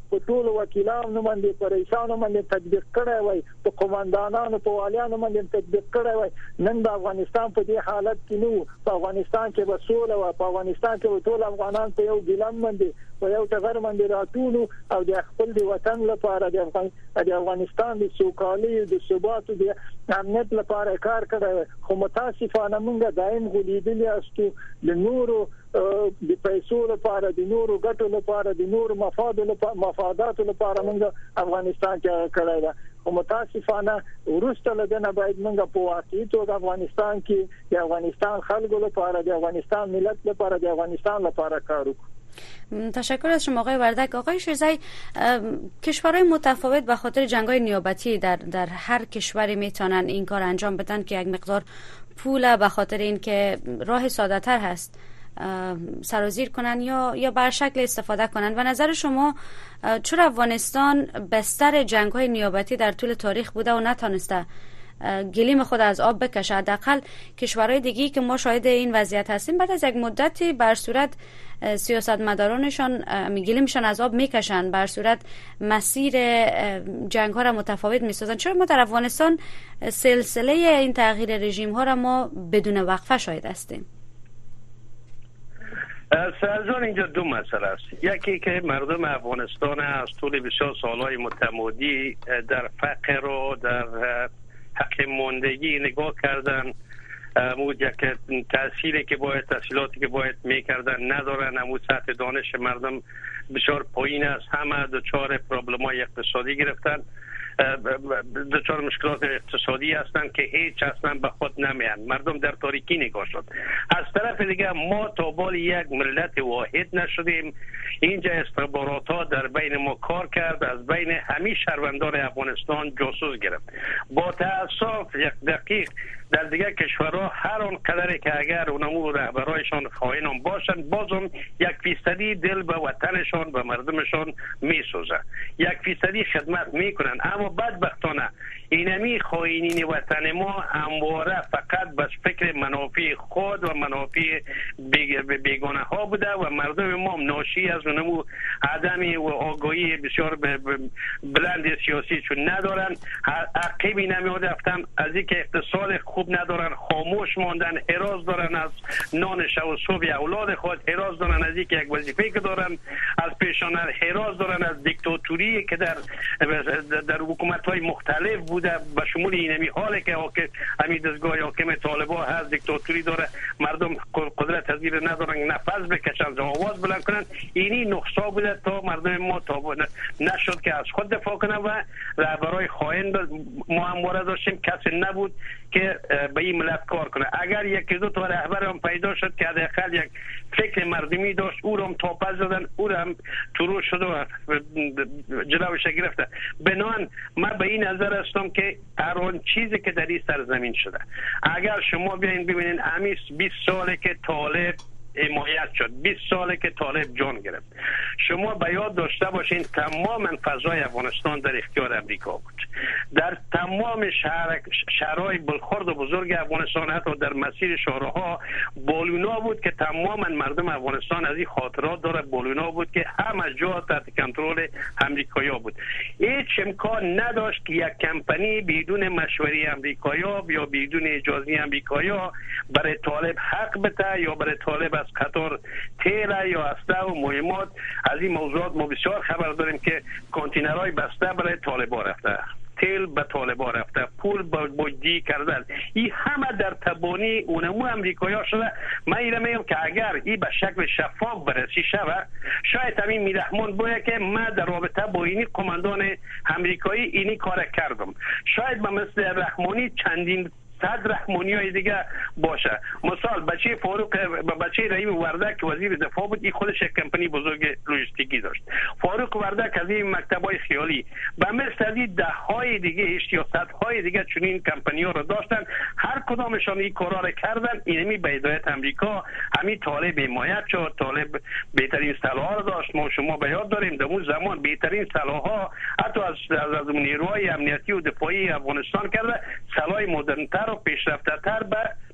په ټول وکیلانو باندې پریشانو باندې تطبیق کړی وای په قومندانانو په والیانو باندې تطبیق کړی وای نن د افغانستان په دې حالت کې نو په افغانستان کې وسوله او په افغانستان کې ټول افغانان په یو ګلم باندې په یو ټغر باندې راټول او د خپل د وطن لپاره د افغان د افغانستان د سوکالۍ د ثبات او د امنیت لپاره کار کړی خو متاسفانه موږ دایم غولیدلی استو د نورو د پیسو لپاره د نورو ګټو لپاره د نورو مفاد لپاره مفادات لپاره موږ افغانستان کې کړی دا خو متاسفانه ورسته لدنه باید موږ په واقعي توګه افغانستان کې د افغانستان خلکو لپاره د افغانستان ملت لپاره د افغانستان لپاره کار وکړو. تشکر از شما آقای وردک. آقای شیرزایی، کشورهای متفاوت به خاطر جنگ‌های نیابتی در در هر کشوری میتونن این کار انجام بدن که یک مقدار پول به خاطر اینکه راه ساده‌تر هست سرازیر کنن یا یا بر شکل استفاده کنن. و نظر شما چرا افغانستان بستر جنگ‌های نیابتی در طول تاریخ بوده و نتونسته گلیم خود از آب بکشه؟ حداقل کشورهای دیگه‌ای که ما شاهد این وضعیت هستیم بعد از یک مدتی بر صورت سیاستمدارانشان گلیمشان از آب میکشن، بر صورت مسیر جنگ ها را متفاوت میسازن. چرا ما در افغانستان سلسله این تغییر رژیم ها را ما بدون وقفه شاهد هستیم؟ سرجان اینجا دو مسئله است. یکی که مردم افغانستان از طول بسیار سالهای متمادی در فقر و در حق موندگی نگاه کردن، امود یک تحصیلی که باید تحصیلاتی که باید میکردن ندارن، امود سطح دانش مردم بسیار پایین است، همه دچار پرابلم های اقتصادی گرفتن، دچار مشکلات اقتصادی هستند که هیچ اصلا به خود نمیان، مردم در تاریکی نگاه شد. از طرف دیگه ما تا بال یک ملت واحد نشدیم. اینجا استخبارات ها در بین ما کار کرد، از بین همه شهروندان افغانستان جاسوس گرفت. با تاسف یک دقیق در دیگه کشورها هر آن قدری که اگر اونمو رهبرایشان خائنان باشند بازم یک فیصدی دل به وطنشان به مردمشان میسوزه، یک فیصدی خدمت میکنن. اما بدبختانه اینمی خائنین وطن ما همواره فقط بس فکر منافع خود و منافع بیگانه ها بوده و مردم ما ناشی از اونمو عدم و آگاهی بسیار بلند سیاسی چون ندارن، عقیبی نمیاد رفتن، از اینکه اقتصاد خوب ندارن، خاموش ماندن، حراس دارن از نان شب و صبح اولاد خود، حراس دارن از اینکه یک وظیفه که دارن از پیشان، حراس دارن از دیکتاتوری که در در حکومت‌های مختلف بوده به شمول اینمی حالی که همین دستگاه حاکم طالبان هست دیکتاتوری داره، مردم قدرت تغییر ندارن نفس بکشن آواز بلند کنن. اینی نقصا بوده تا مردم ما تا نشد که از خود دفاع کنن و رهبرای خائن ما همواره داشتیم، کسی نبود که به این ملت کار کنه. اگر یکی دو تا رهبر هم پیدا شد که حداقل یک فکر مردمی داشت او رو هم تاپز زدن، او رو هم تورو شد و جلوش گرفته. بنان من به این نظر هستم که هر آن چیزی که در این سرزمین شده، اگر شما بیاین ببینین همین بیست ساله که طالب حمایت شد، بیست ساله که طالب جان گرفت، شما به یاد داشته باشین تمام فضای افغانستان در اختیار امریکا بود. در تمام شهر شهرهای بلخورد و بزرگ افغانستان حتی در مسیر شهرها بالونا بود که تمام مردم افغانستان از این خاطرات داره. بالونا بود که همه جا تحت کنترل امریکایی‌ها بود. هیچ امکان نداشت که یک کمپانی بدون مشوره امریکایی‌ها یا بدون اجازه امریکایی‌ها برای طالب حق بده یا برای طالب از قطار تیل یا اسلحه و مهمات. از این موضوعات ما بسیار خبر داریم که کانتینرهای بسته برای طالبان رفته، تیل به طالبان رفته، پول با بودی کردن. این همه در تبانی اونمو امریکایی‌ها شده. من اینا میگم که اگر این به شکل شفاف بررسی شود، شاید همین میرحمان باید که من در رابطه با اینی قماندان امریکایی اینی کار کردم، شاید به مثل رحمانی چندین صد رحمانی های دیگه باشه. مثال بچه فاروق بچه رحیم وردک وزیر دفاع بود، این خودش یک کمپانی بزرگ لوجستیکی داشت. فاروق وردک از این مکتبای خیالی به مثل از این ده های دیگه یا صد های دیگه چون این کمپانی ها رو داشتن، هر کدامشان این کارا رو کردن. اینمی به هدایت امریکا همین طالب حمایت شد. طالب بهترین سلاح رو داشت، ما شما به یاد داریم در اون زمان بهترین سلاح ها حتی از از نیروهای امنیتی و دفاعی افغانستان کرده، سلاح مدرن‌تر و پیشرفته‌تر به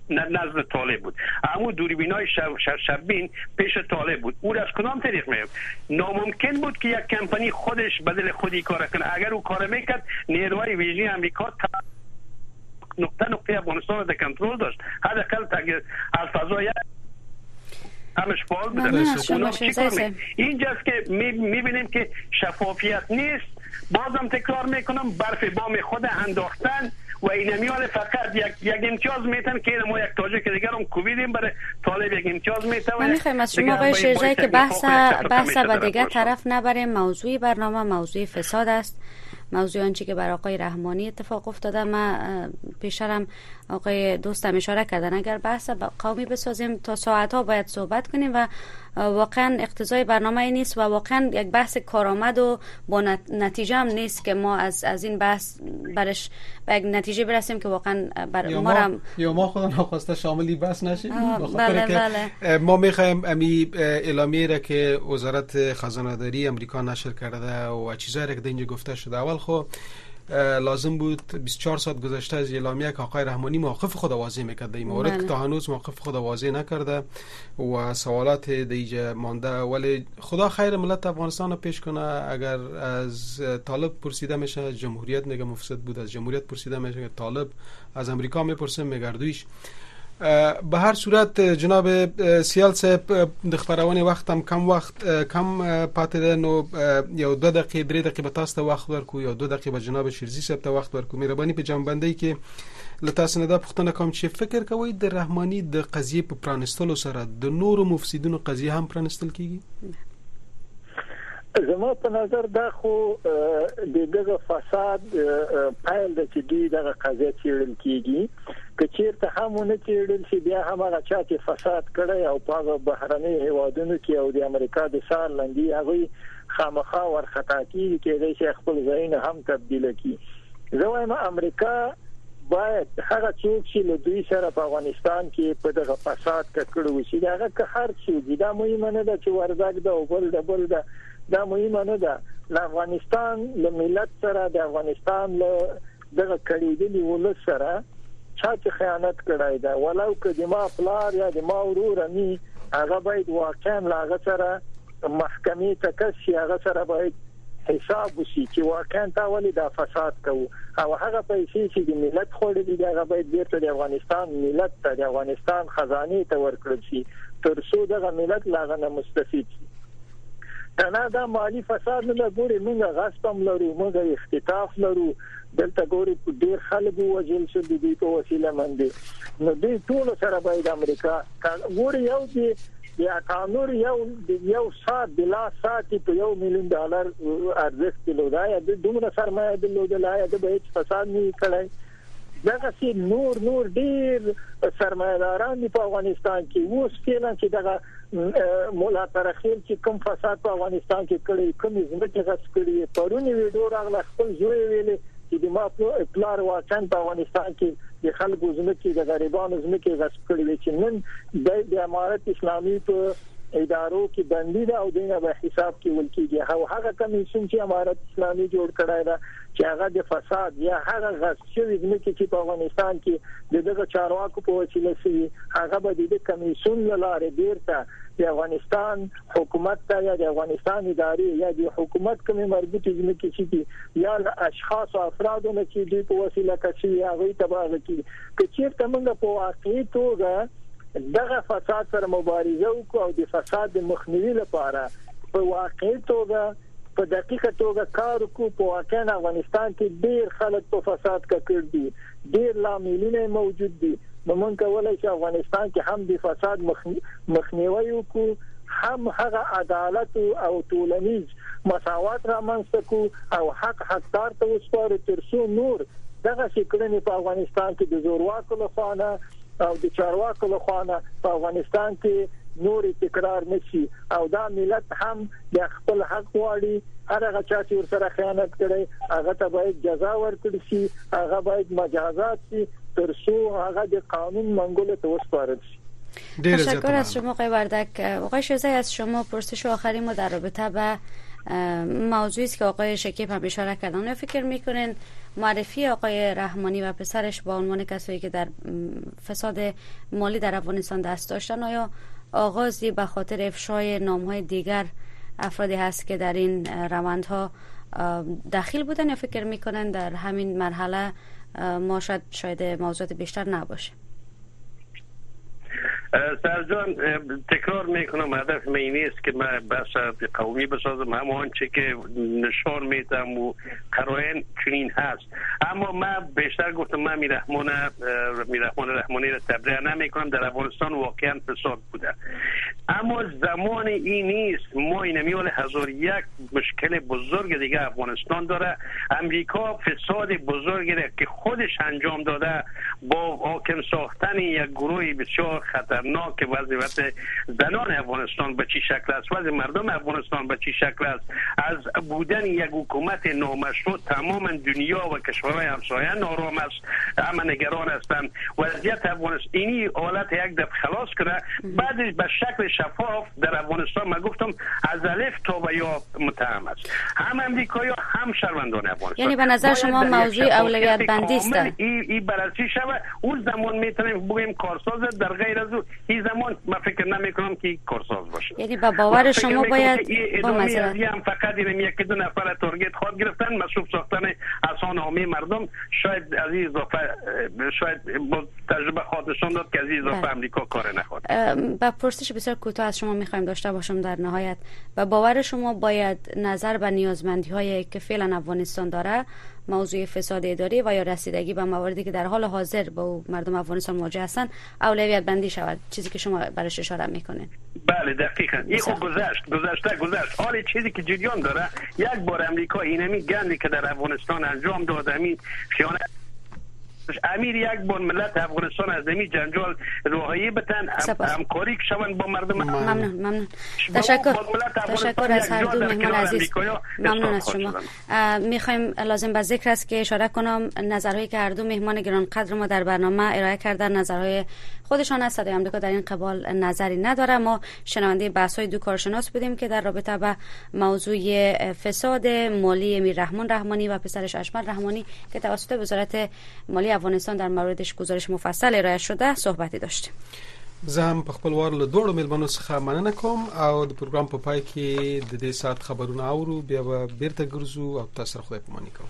نزد طالب بود. اما دوربینای شب شب شبین پیش طالب بود. او از کدام طریق میاد؟ ناممکن بود که یک کمپانی خودش بدل خودی کار کنه. اگر او کار میکرد نیروهای ویژه آمریکا نقطه نقطه افغانستان را در کنترل داشت. حداقل از فضای همش فعال بودن. اینجاست که میبینیم که شفافیت نیست. بازم تکرار میکنم، برف بام خود انداختن و اینمیال فقط یک یک امتیاز میتن که ما یک تاجیک دیگر هم کوبیدیم برای طالب یک امتیاز میتن. من میخوایم از شما آقای شیرجایی که بحث بحث به دیگر طرف نبریم. موضوع برنامه موضوع فساد است، موضوع آنچه که بر آقای رحمانی اتفاق افتاده. من پیشترم آقای دوستم اشاره کردن اگر بحث قومی بسازیم تا ساعتها باید صحبت کنیم و واقعا اقتضای برنامه ای نیست و واقعا یک بحث کارآمد و با نتیجه هم نیست که ما از از این بحث برش به یک نتیجه برسیم که واقعا بر یا ما هم یا ما خدا ناخواسته شاملی بحث نشیم. بله بله. ما میخوایم امی اعلامیه را که وزارت خزانه داری امریکا نشر کرده و چیزایی را که اینجا گفته شده، اول خو لازم بود بیست و چهار ساعت گذشته از اعلامیه که آقای رحمانی موقف خود واضح میکرد این مورد که تا هنوز موقف خود واضح نکرده و سوالات دیگه مانده. ولی خدا خیر ملت افغانستان رو پیش کنه. اگر از طالب پرسیده میشه جمهوریت میگه مفسد بود، از جمهوریت پرسیده میشه که طالب، از امریکا میپرسه میگردویش. به هر صورت جناب سیال صاحب دخبروانی وقت هم کم وقت کم پاتده نو یا دو دقیقه درې دقیقه به تاسو وخت ورکو یا دو دقیقه به جناب شیرزی صاحب ته وخت ورکو. مهرباني په جنبندۍ کې لتاسو نه دا پوښتنه کوم چې فکر کوئ د رحمانی د قضیه په پرانستلو سره د نورو مفسدونو قضیه هم پرانستل کیږي؟ زما په نظر دا خو د دغه فساد پایل د چې دوی دغه قضیه چیرل کیږي که چیرته همونه چیرل شي بیا هم هغه چا چې فساد کړی او په بهرنۍ هیوادونو کې او د امریکا د سار لاندې هغه خامخا ورخطا کیږي چې د خپل ځای نه هم تبدیل کی. زه وایم امریکا باید هغه څوک چې له دوی سره په افغانستان کې په دغه فساد کړو وشي هغه که هر څه دا مهمه نه ده چې وردګ د او بل د بل د دا مهمه نه ده. د افغانستان له ملت سره د افغانستان له دغه کړيدلي ولس سره چا چې خیانت کړای دا ولو که د ما پلار یا د ما ورور ني هغه باید واقعا لاغه سره محکمې ته کشي، هغه سره باید حساب وشي چې واقعا تا ولې دا فساد کوي او هغه پیسې چې د ملت خوړلې هغه باید بیرته د افغانستان ملت ته د افغانستان خزانه ته ورکړل شي تر څو دغه ملت لاغه نه مستفید شي. دا دا مالی فساد نه ګوري، موږ غصب هم لرو، موږ اختطاف لرو، دلته ګوري ډېر خلک وژل شو د دې په وسیله باندې. نو دې ټول سره باید امریکا ګوري یو دی یا قانون یو یو سات بلا سات په یو میلیون ډالر ارزښت لري یا د دومره سرمایه د لوډلای د به فساد نه کړي. دغه سي نور نور ډیر سرمایداران په افغانستان کې اوس کله چې دغه مولا ترخیل چې کوم فساد په افغانستان کې کړي کوم ځمکه غصب کړي پرونی ویډیو راغله خپل جوړ ویلې چې د ما پلار واچن په افغانستان کې د خلکو ځمکه د غریبانو ځمکه غصب کړي چې نن د امارت اسلامي په ادارو کې بندي ده او دغه به حساب کې ولکېږي. او هغه کمیشن چې امارت اسلامي جوړ کړای دا چې هغه د فساد یا هغه غصب شوی ځمکه چې په افغانستان کې دغه چارواکو په وسیله سي هغه به د کمیشن لاره بیرته د افغانستان حکومت ته یا د افغانستان ادارې یا د حکومت کومې مربوطه ځمکې چې یا اشخاص او افراد نه چې د په وسیله کوي هغه تباہ کوي. که چیرته موږ په واقعي توګه دغه فساد سره مبارزه وکړو او د فساد د مخنیوي لپاره په واقعي توګه په دقیقه توګه کار وکړو، په واقعا افغانستان کې ډیر خلک په فساد کې کړ دي، ډیر لاملونه موجود دي. نو موږ کولای شو افغانستان کې هم د فساد مخنیوي وکړو، هم هغه عدالت او ټولنیز مساوات رامنځته کړو او حق حقدار ته وسپارو تر څو نور دغه شکلونه په افغانستان کې د زورواکو لخوا او د چارواکو لخوا په افغانستان کې نور تکرار نشي او دا ملت هم د خپل حق واړي. هغه چا چې ورسره خیانت کړي هغه ته باید جزا ورکړي شي، هغه باید مجازات شي تر څو هغه د قانون منګولو ته وسپارل شي. تشکر از شما آقای وردک. آقای شیرزایی از شما پرسش آخری ما در رابطه با موضوعی است که آقای شکیب هم اشاره کردن، فکر میکنین معرفی آقای رحمانی و پسرش با عنوان کسایی که در فساد مالی در افغانستان دست داشتن، آیا آغازی به خاطر افشای نام‌های دیگر افرادی هست که در این روندها دخیل بودن، یا فکر میکنن در همین مرحله ما شاید شاید موضوعات بیشتر نباشه؟ سرجان، تکرار میکنم هدف من این است که من بحث قومی بسازم، همه آنچه که نشان میدم و قرائن چنین هست. اما من بیشتر گفتم من میرحمان میرحمان رحمانی را تبرئه نمیکنم. در افغانستان واقعا فساد بوده، اما زمان این نیست. ما این میول هزار یک مشکل بزرگ دیگه افغانستان داره. امریکا فساد بزرگی را که خودش انجام داده با حاکم ساختن یک گروه بسیار خطرناک که وضعیت زنان افغانستان به چی شکل است، وضع مردم افغانستان به چی شکل است، از بودن یک حکومت نامشروع تمام دنیا و کشورهای همسایه نارام است، همه نگران هستند. وضعیت افغانستان اینی حالت یک دفعه خلاص کنه، بعدش به شکل شفاف در افغانستان ما گفتم از الف تا به یا متهم است، هم امریکایی هم شهروندان افغانستان. یعنی به نظر شما موضوع اولویت بندی است؟ این ای بررسی شود، اون زمان میتونیم بگیم کارساز، در غیر از این زمان من فکر نمی کنم که کارساز باشه. یعنی با باور شما باید با مذارت هم فقط این یک دو نفر تارگت خود گرفتن، مصروف ساختن اسان عامی مردم، شاید از این اضافه شاید با تجربه خودشون داد که از این اضافه امریکا کار نخواد. با پرسش بسیار کوتاه از شما میخوایم داشته باشم در نهایت، با باور شما باید نظر به نیازمندی هایی که فعلا افغانستان داره، موضوع فساد اداری و یا رسیدگی به مواردی که در حال حاضر با مردم افغانستان مواجه هستند اولویت بندی شود، چیزی که شما برش اشاره میکنین؟ بله دقیقاً. این خب گذشت گذشته گذشت حالی چیزی که جریان داره، یک بار امریکا اینمی گندی که در افغانستان انجام داد، همین خیانت امیر یک بار ملت افغانستان از دمی جنجال راهی بتن، همکاری شوند با مردم. ممنون ممنون تشکر تشکر از هر دو مهمان عزیز. ممنون از شما. میخوایم لازم به ذکر است که اشاره کنم نظرهایی که هر دو مهمان گرانقدر ما در برنامه ارائه کردن نظرهای خودشان است. صدای آمریکا در این قبال نظری نداره. ما شنونده بحث‌های دو کارشناس بودیم که در رابطه با موضوع فساد مالی امیر رحمان رحمانی و پسرش اشمل رحمانی که توسط وزارت مالی افغانستان در موردش گزارش مفصل ارائه شده صحبتی داشتیم. زه هم په خپل وار له دوړو مېلمنو څخه مننه کوم او د پروګرام په پای کې د دې ساعت خبرونه اورو، بیا به بیرته ګرځو او تاسو سره خدای پاماني کوو.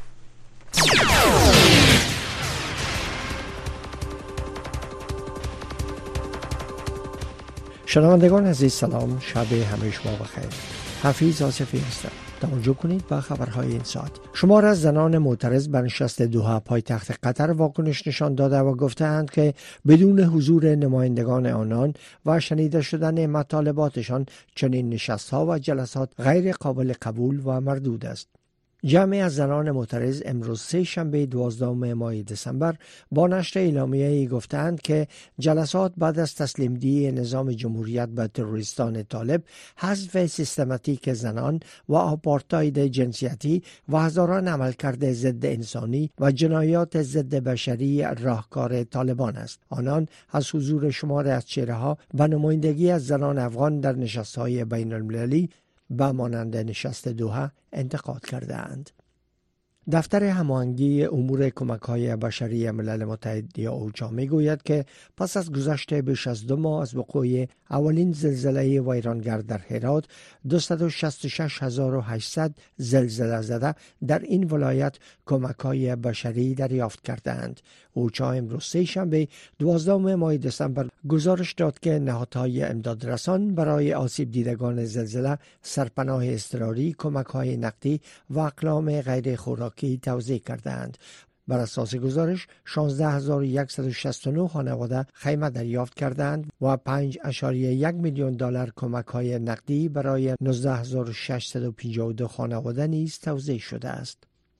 شنوندگان عزیز سلام، شب همه شما بخیر. حفیظ آصفی هستم. توجه کنید به خبرهای این ساعت. شمار از زنان معترض به نشست دوحه پایتخت قطر واکنش نشان داده و گفتند که بدون حضور نمایندگان آنان و شنیده شدن مطالباتشان چنین نشست‌ها و جلسات غیر قابل قبول و مردود است. جمعی از زنان معترض امروز سه شنبه دوازدهم ماه دسامبر با نشر اعلامیه‌ای گفتند که جلسات بعد از تسلیم‌دهی نظام جمهوریت به تروریستان طالب، حذف سیستماتیک زنان و آپارتاید جنسیتی و هزاران عملکرد ضد انسانی و جنایات ضد بشری راهکار طالبان است. آنان از حضور شمار از چهره‌ها و نمایندگی از زنان افغان در نشست‌های بین‌المللی با مانند نشست دوحه انتقاد کردند. دفتر هماهنگی امور کمک‌های بشری ملل متحد یا اوچا میگوید که پس از گذشت بیش از دو ماه از وقوع اولین زلزله ویرانگر در هرات، دویست و شصت و شش هزار و هشتصد زلزله زده در این ولایت کمک‌های بشری دریافت کردند. اوچا امروز سه شنبه دوازدهم ماه دسامبر گزارش داد که نهادهای امدادرسان برای آسیب دیدگان زلزله سرپناه اضطراری، کمک‌های نقدی و اقلام غیر خوراکی توزیع کردند. بر اساس گزارش شانزده هزار و صد و شصت و نه خانواده خیمه دریافت کردند و پنج ممیز یک میلیون دلار کمک‌های نقدی برای نوزده هزار و ششصد و پنجاه و دو خانواده نیز توزیع شده است.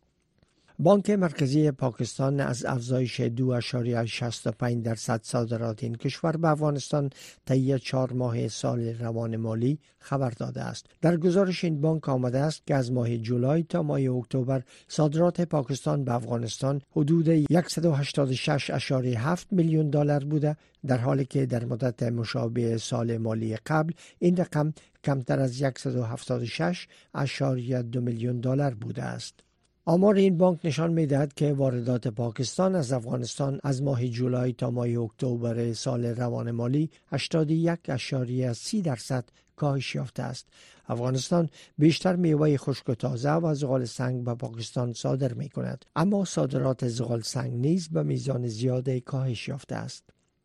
بانک مرکزی پاکستان از افزایش دو اشاریه شصت و پنج درصد صادرات این کشور به افغانستان طی چهار ماه سال روان مالی خبر داده است. در گزارش این بانک آمده است که از ماه جولای تا ماه اکتبر صادرات پاکستان به افغانستان حدود صد و هشتاد و شش ممیز هفت میلیون دلار بوده، در حالی که در مدت مشابه سال مالی قبل این رقم کمتر از صد و هفتاد و شش ممیز دو میلیون دلار بوده است. آمار این بانک نشان می‌دهد که واردات پاکستان از افغانستان از ماه جولای تا ماه اکتبر سال روان مالی هشتاد و یک اشاریه سه درصد کاهش یافته است. افغانستان بیشتر میوه خشک و تازه و زغال سنگ به پاکستان صادر می‌کند، اما صادرات زغال سنگ نیز به میزان زیادی کاهش یافته است.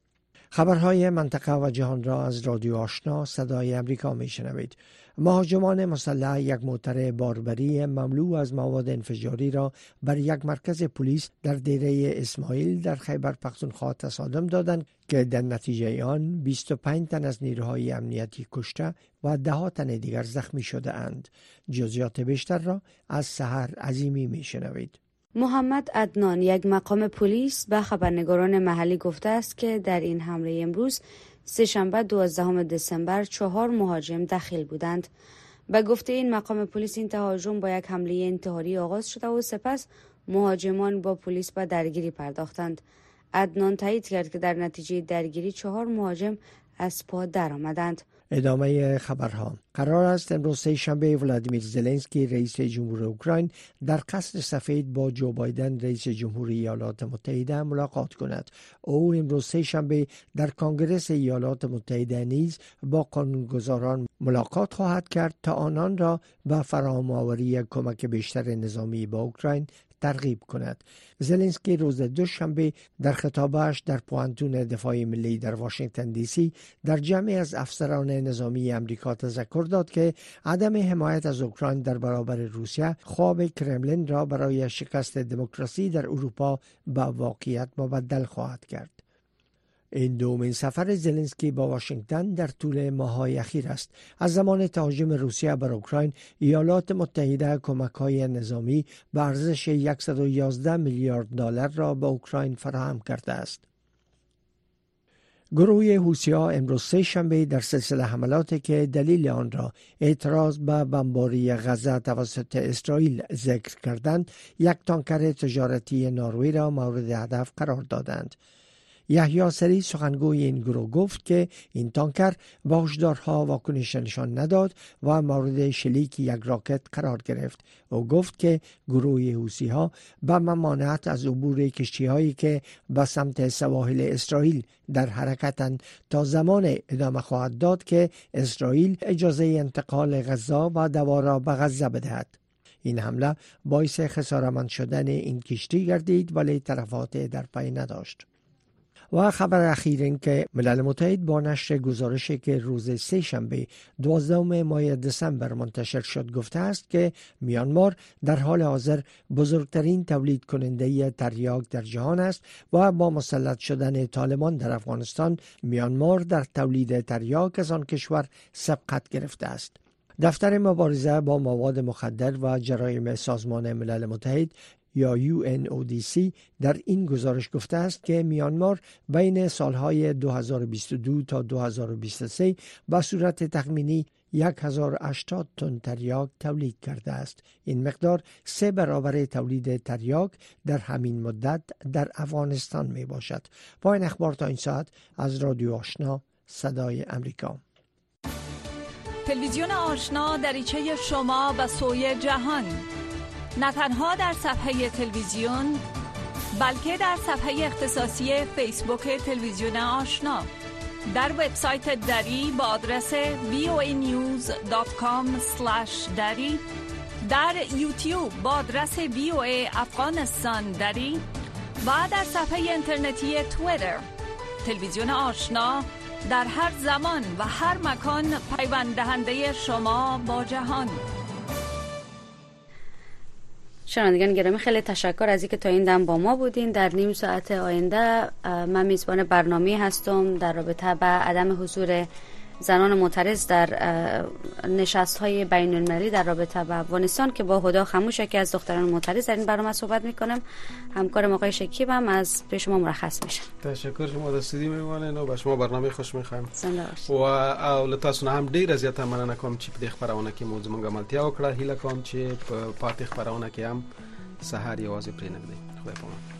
خبرهای منطقه و جهان را از رادیو آشنا صدای امریکا میشنوید. مهاجمان مسلح یک موتر باربری مملو از مواد انفجاری را بر یک مرکز پلیس در دیره اسماعیل در خیبر پختونخوا تصادم دادند که در نتیجه آن بیست و پنج تن از نیروهای امنیتی کشته و ده تن دیگر زخمی شده اند. جزئیات بیشتر را از سحر عظیمی میشنوید. محمد عدنان، یک مقام پلیس، به خبرنگاران محلی گفته است که در این حمله امروز سه‌شنبه دوازدهم دسامبر چهار مهاجم دخیل بودند. به گفته این مقام پلیس این تهاجم با یک حمله انتحاری آغاز شده و سپس مهاجمان با پلیس به درگیری پرداختند. عدنان تایید کرد که در نتیجه درگیری چهار مهاجم از پا درآمدند. ادامه خبرها. قرار است امروز سه‌شنبه ولادیمیر زلنسکی رئیس جمهور اوکراین در قصر سفید با جو بایدن رئیس جمهور ایالات متحده ملاقات کند. او امروز سه‌شنبه در کنگره ایالات متحده نیز با قانونگذاران ملاقات خواهد کرد تا آنان را به فراهم‌آوری کمک بیشتر نظامی به اوکراین ترغیب کند. زلنسکی روز دوشنبه در خطابش در پوانتون دفاع ملی در واشنگتن دی سی در جمعی از افسران نظامی امریکا تذکر داد که عدم حمایت از اوکراین در برابر روسیه خواب کرملین را برای شکست دموکراسی در اروپا به واقعیت مبدل خواهد کرد. این دومین سفر زلنسکی با واشنگتن در طول ماه‌های اخیر است. از زمان تهاجم روسیه بر اوکراین، ایالات متحده کمک‌های نظامی به ارزش صد و یازده میلیارد دلار را به اوکراین فراهم کرده است. گروه حوثی‌ها امروز سه‌شنبه در سلسله حملاتی که دلیل آن را اعتراض به بمباری غزه توسط اسرائیل ذکر کردند، یک تانکر تجارتی نروژی را مورد هدف قرار دادند. یحیی سری سخنگوی این گروه گفت که این تانکر با هشدارها واکنش نشان نداد و مورد شلیک یک راکت قرار گرفت. او گفت که گروه حوثی‌ها به ممانعت از عبور کشتی‌هایی که به سمت سواحل اسرائیل در حرکتند تا زمان ادامه خواهد داد که اسرائیل اجازه انتقال غذا و دوا را به غزه بدهد. این حمله باعث خسارتمند شدن این کشتی گردید ولی تلفات در پی نداشت. و خبر اخیر این که ملل متحد با نشر گزارشی که روز سه‌شنبه دوازدهم ماه دسامبر منتشر شد گفته است که میانمار در حال حاضر بزرگترین تولید کننده تریاک در جهان است و با مسلط شدن طالبان در افغانستان میانمار در تولید تریاک از آن کشور سبقت گرفته است. دفتر مبارزه با مواد مخدر و جرایم سازمان ملل متحد یا یو ان او دی سی در این گزارش گفته است که میانمار بین سالهای دو هزار و بیست و دو تا دو هزار و بیست و سه به صورت تخمینی هزار و هشتاد تن تریاک تولید کرده است. این مقدار سه برابر تولید تریاک در همین مدت در افغانستان می باشد. با این اخبار تا این ساعت از رادیو آشنا صدای امریکا. تلویزیون آشنا دریچه شما به سوی جهان، نه تنها در صفحه تلویزیون بلکه در صفحه اختصاصی فیسبوک تلویزیون آشنا، در وبسایت دری با آدرس وی او ای نیوز دات کام اسلش دری، در یوتیوب با آدرس وی او ای افغانستان دری و در صفحه اینترنتی توییتر. تلویزیون آشنا در هر زمان و هر مکان پیوند دهنده شما با جهان. شنوندگان گرامی، خیلی تشکر از اینکه تا این دم با ما بودین. در نیم ساعت آینده من میزبان برنامه هستم در رابطه با عدم حضور زنان معترض در نشست‌های بین‌المللی در رابطه با افغانستان که با هدا خموش که از دختران معترض در این برنامه صحبت میکنم. همکارم آقای شکیبم از پیش شما مرخص میشه. تشکر شما د سیدی میوانه نو به شما برنامه خوش میخوایم. زنده باشید. و اول تاسو نه هم ډیر زیاته مننه کوم چې په دې خبرونه کې موږ زموږ عملتیا وکړه. هیله کوم چې په پاتې خبرونه کې هم سحر یوازې پرې نه دی. خدای پامان.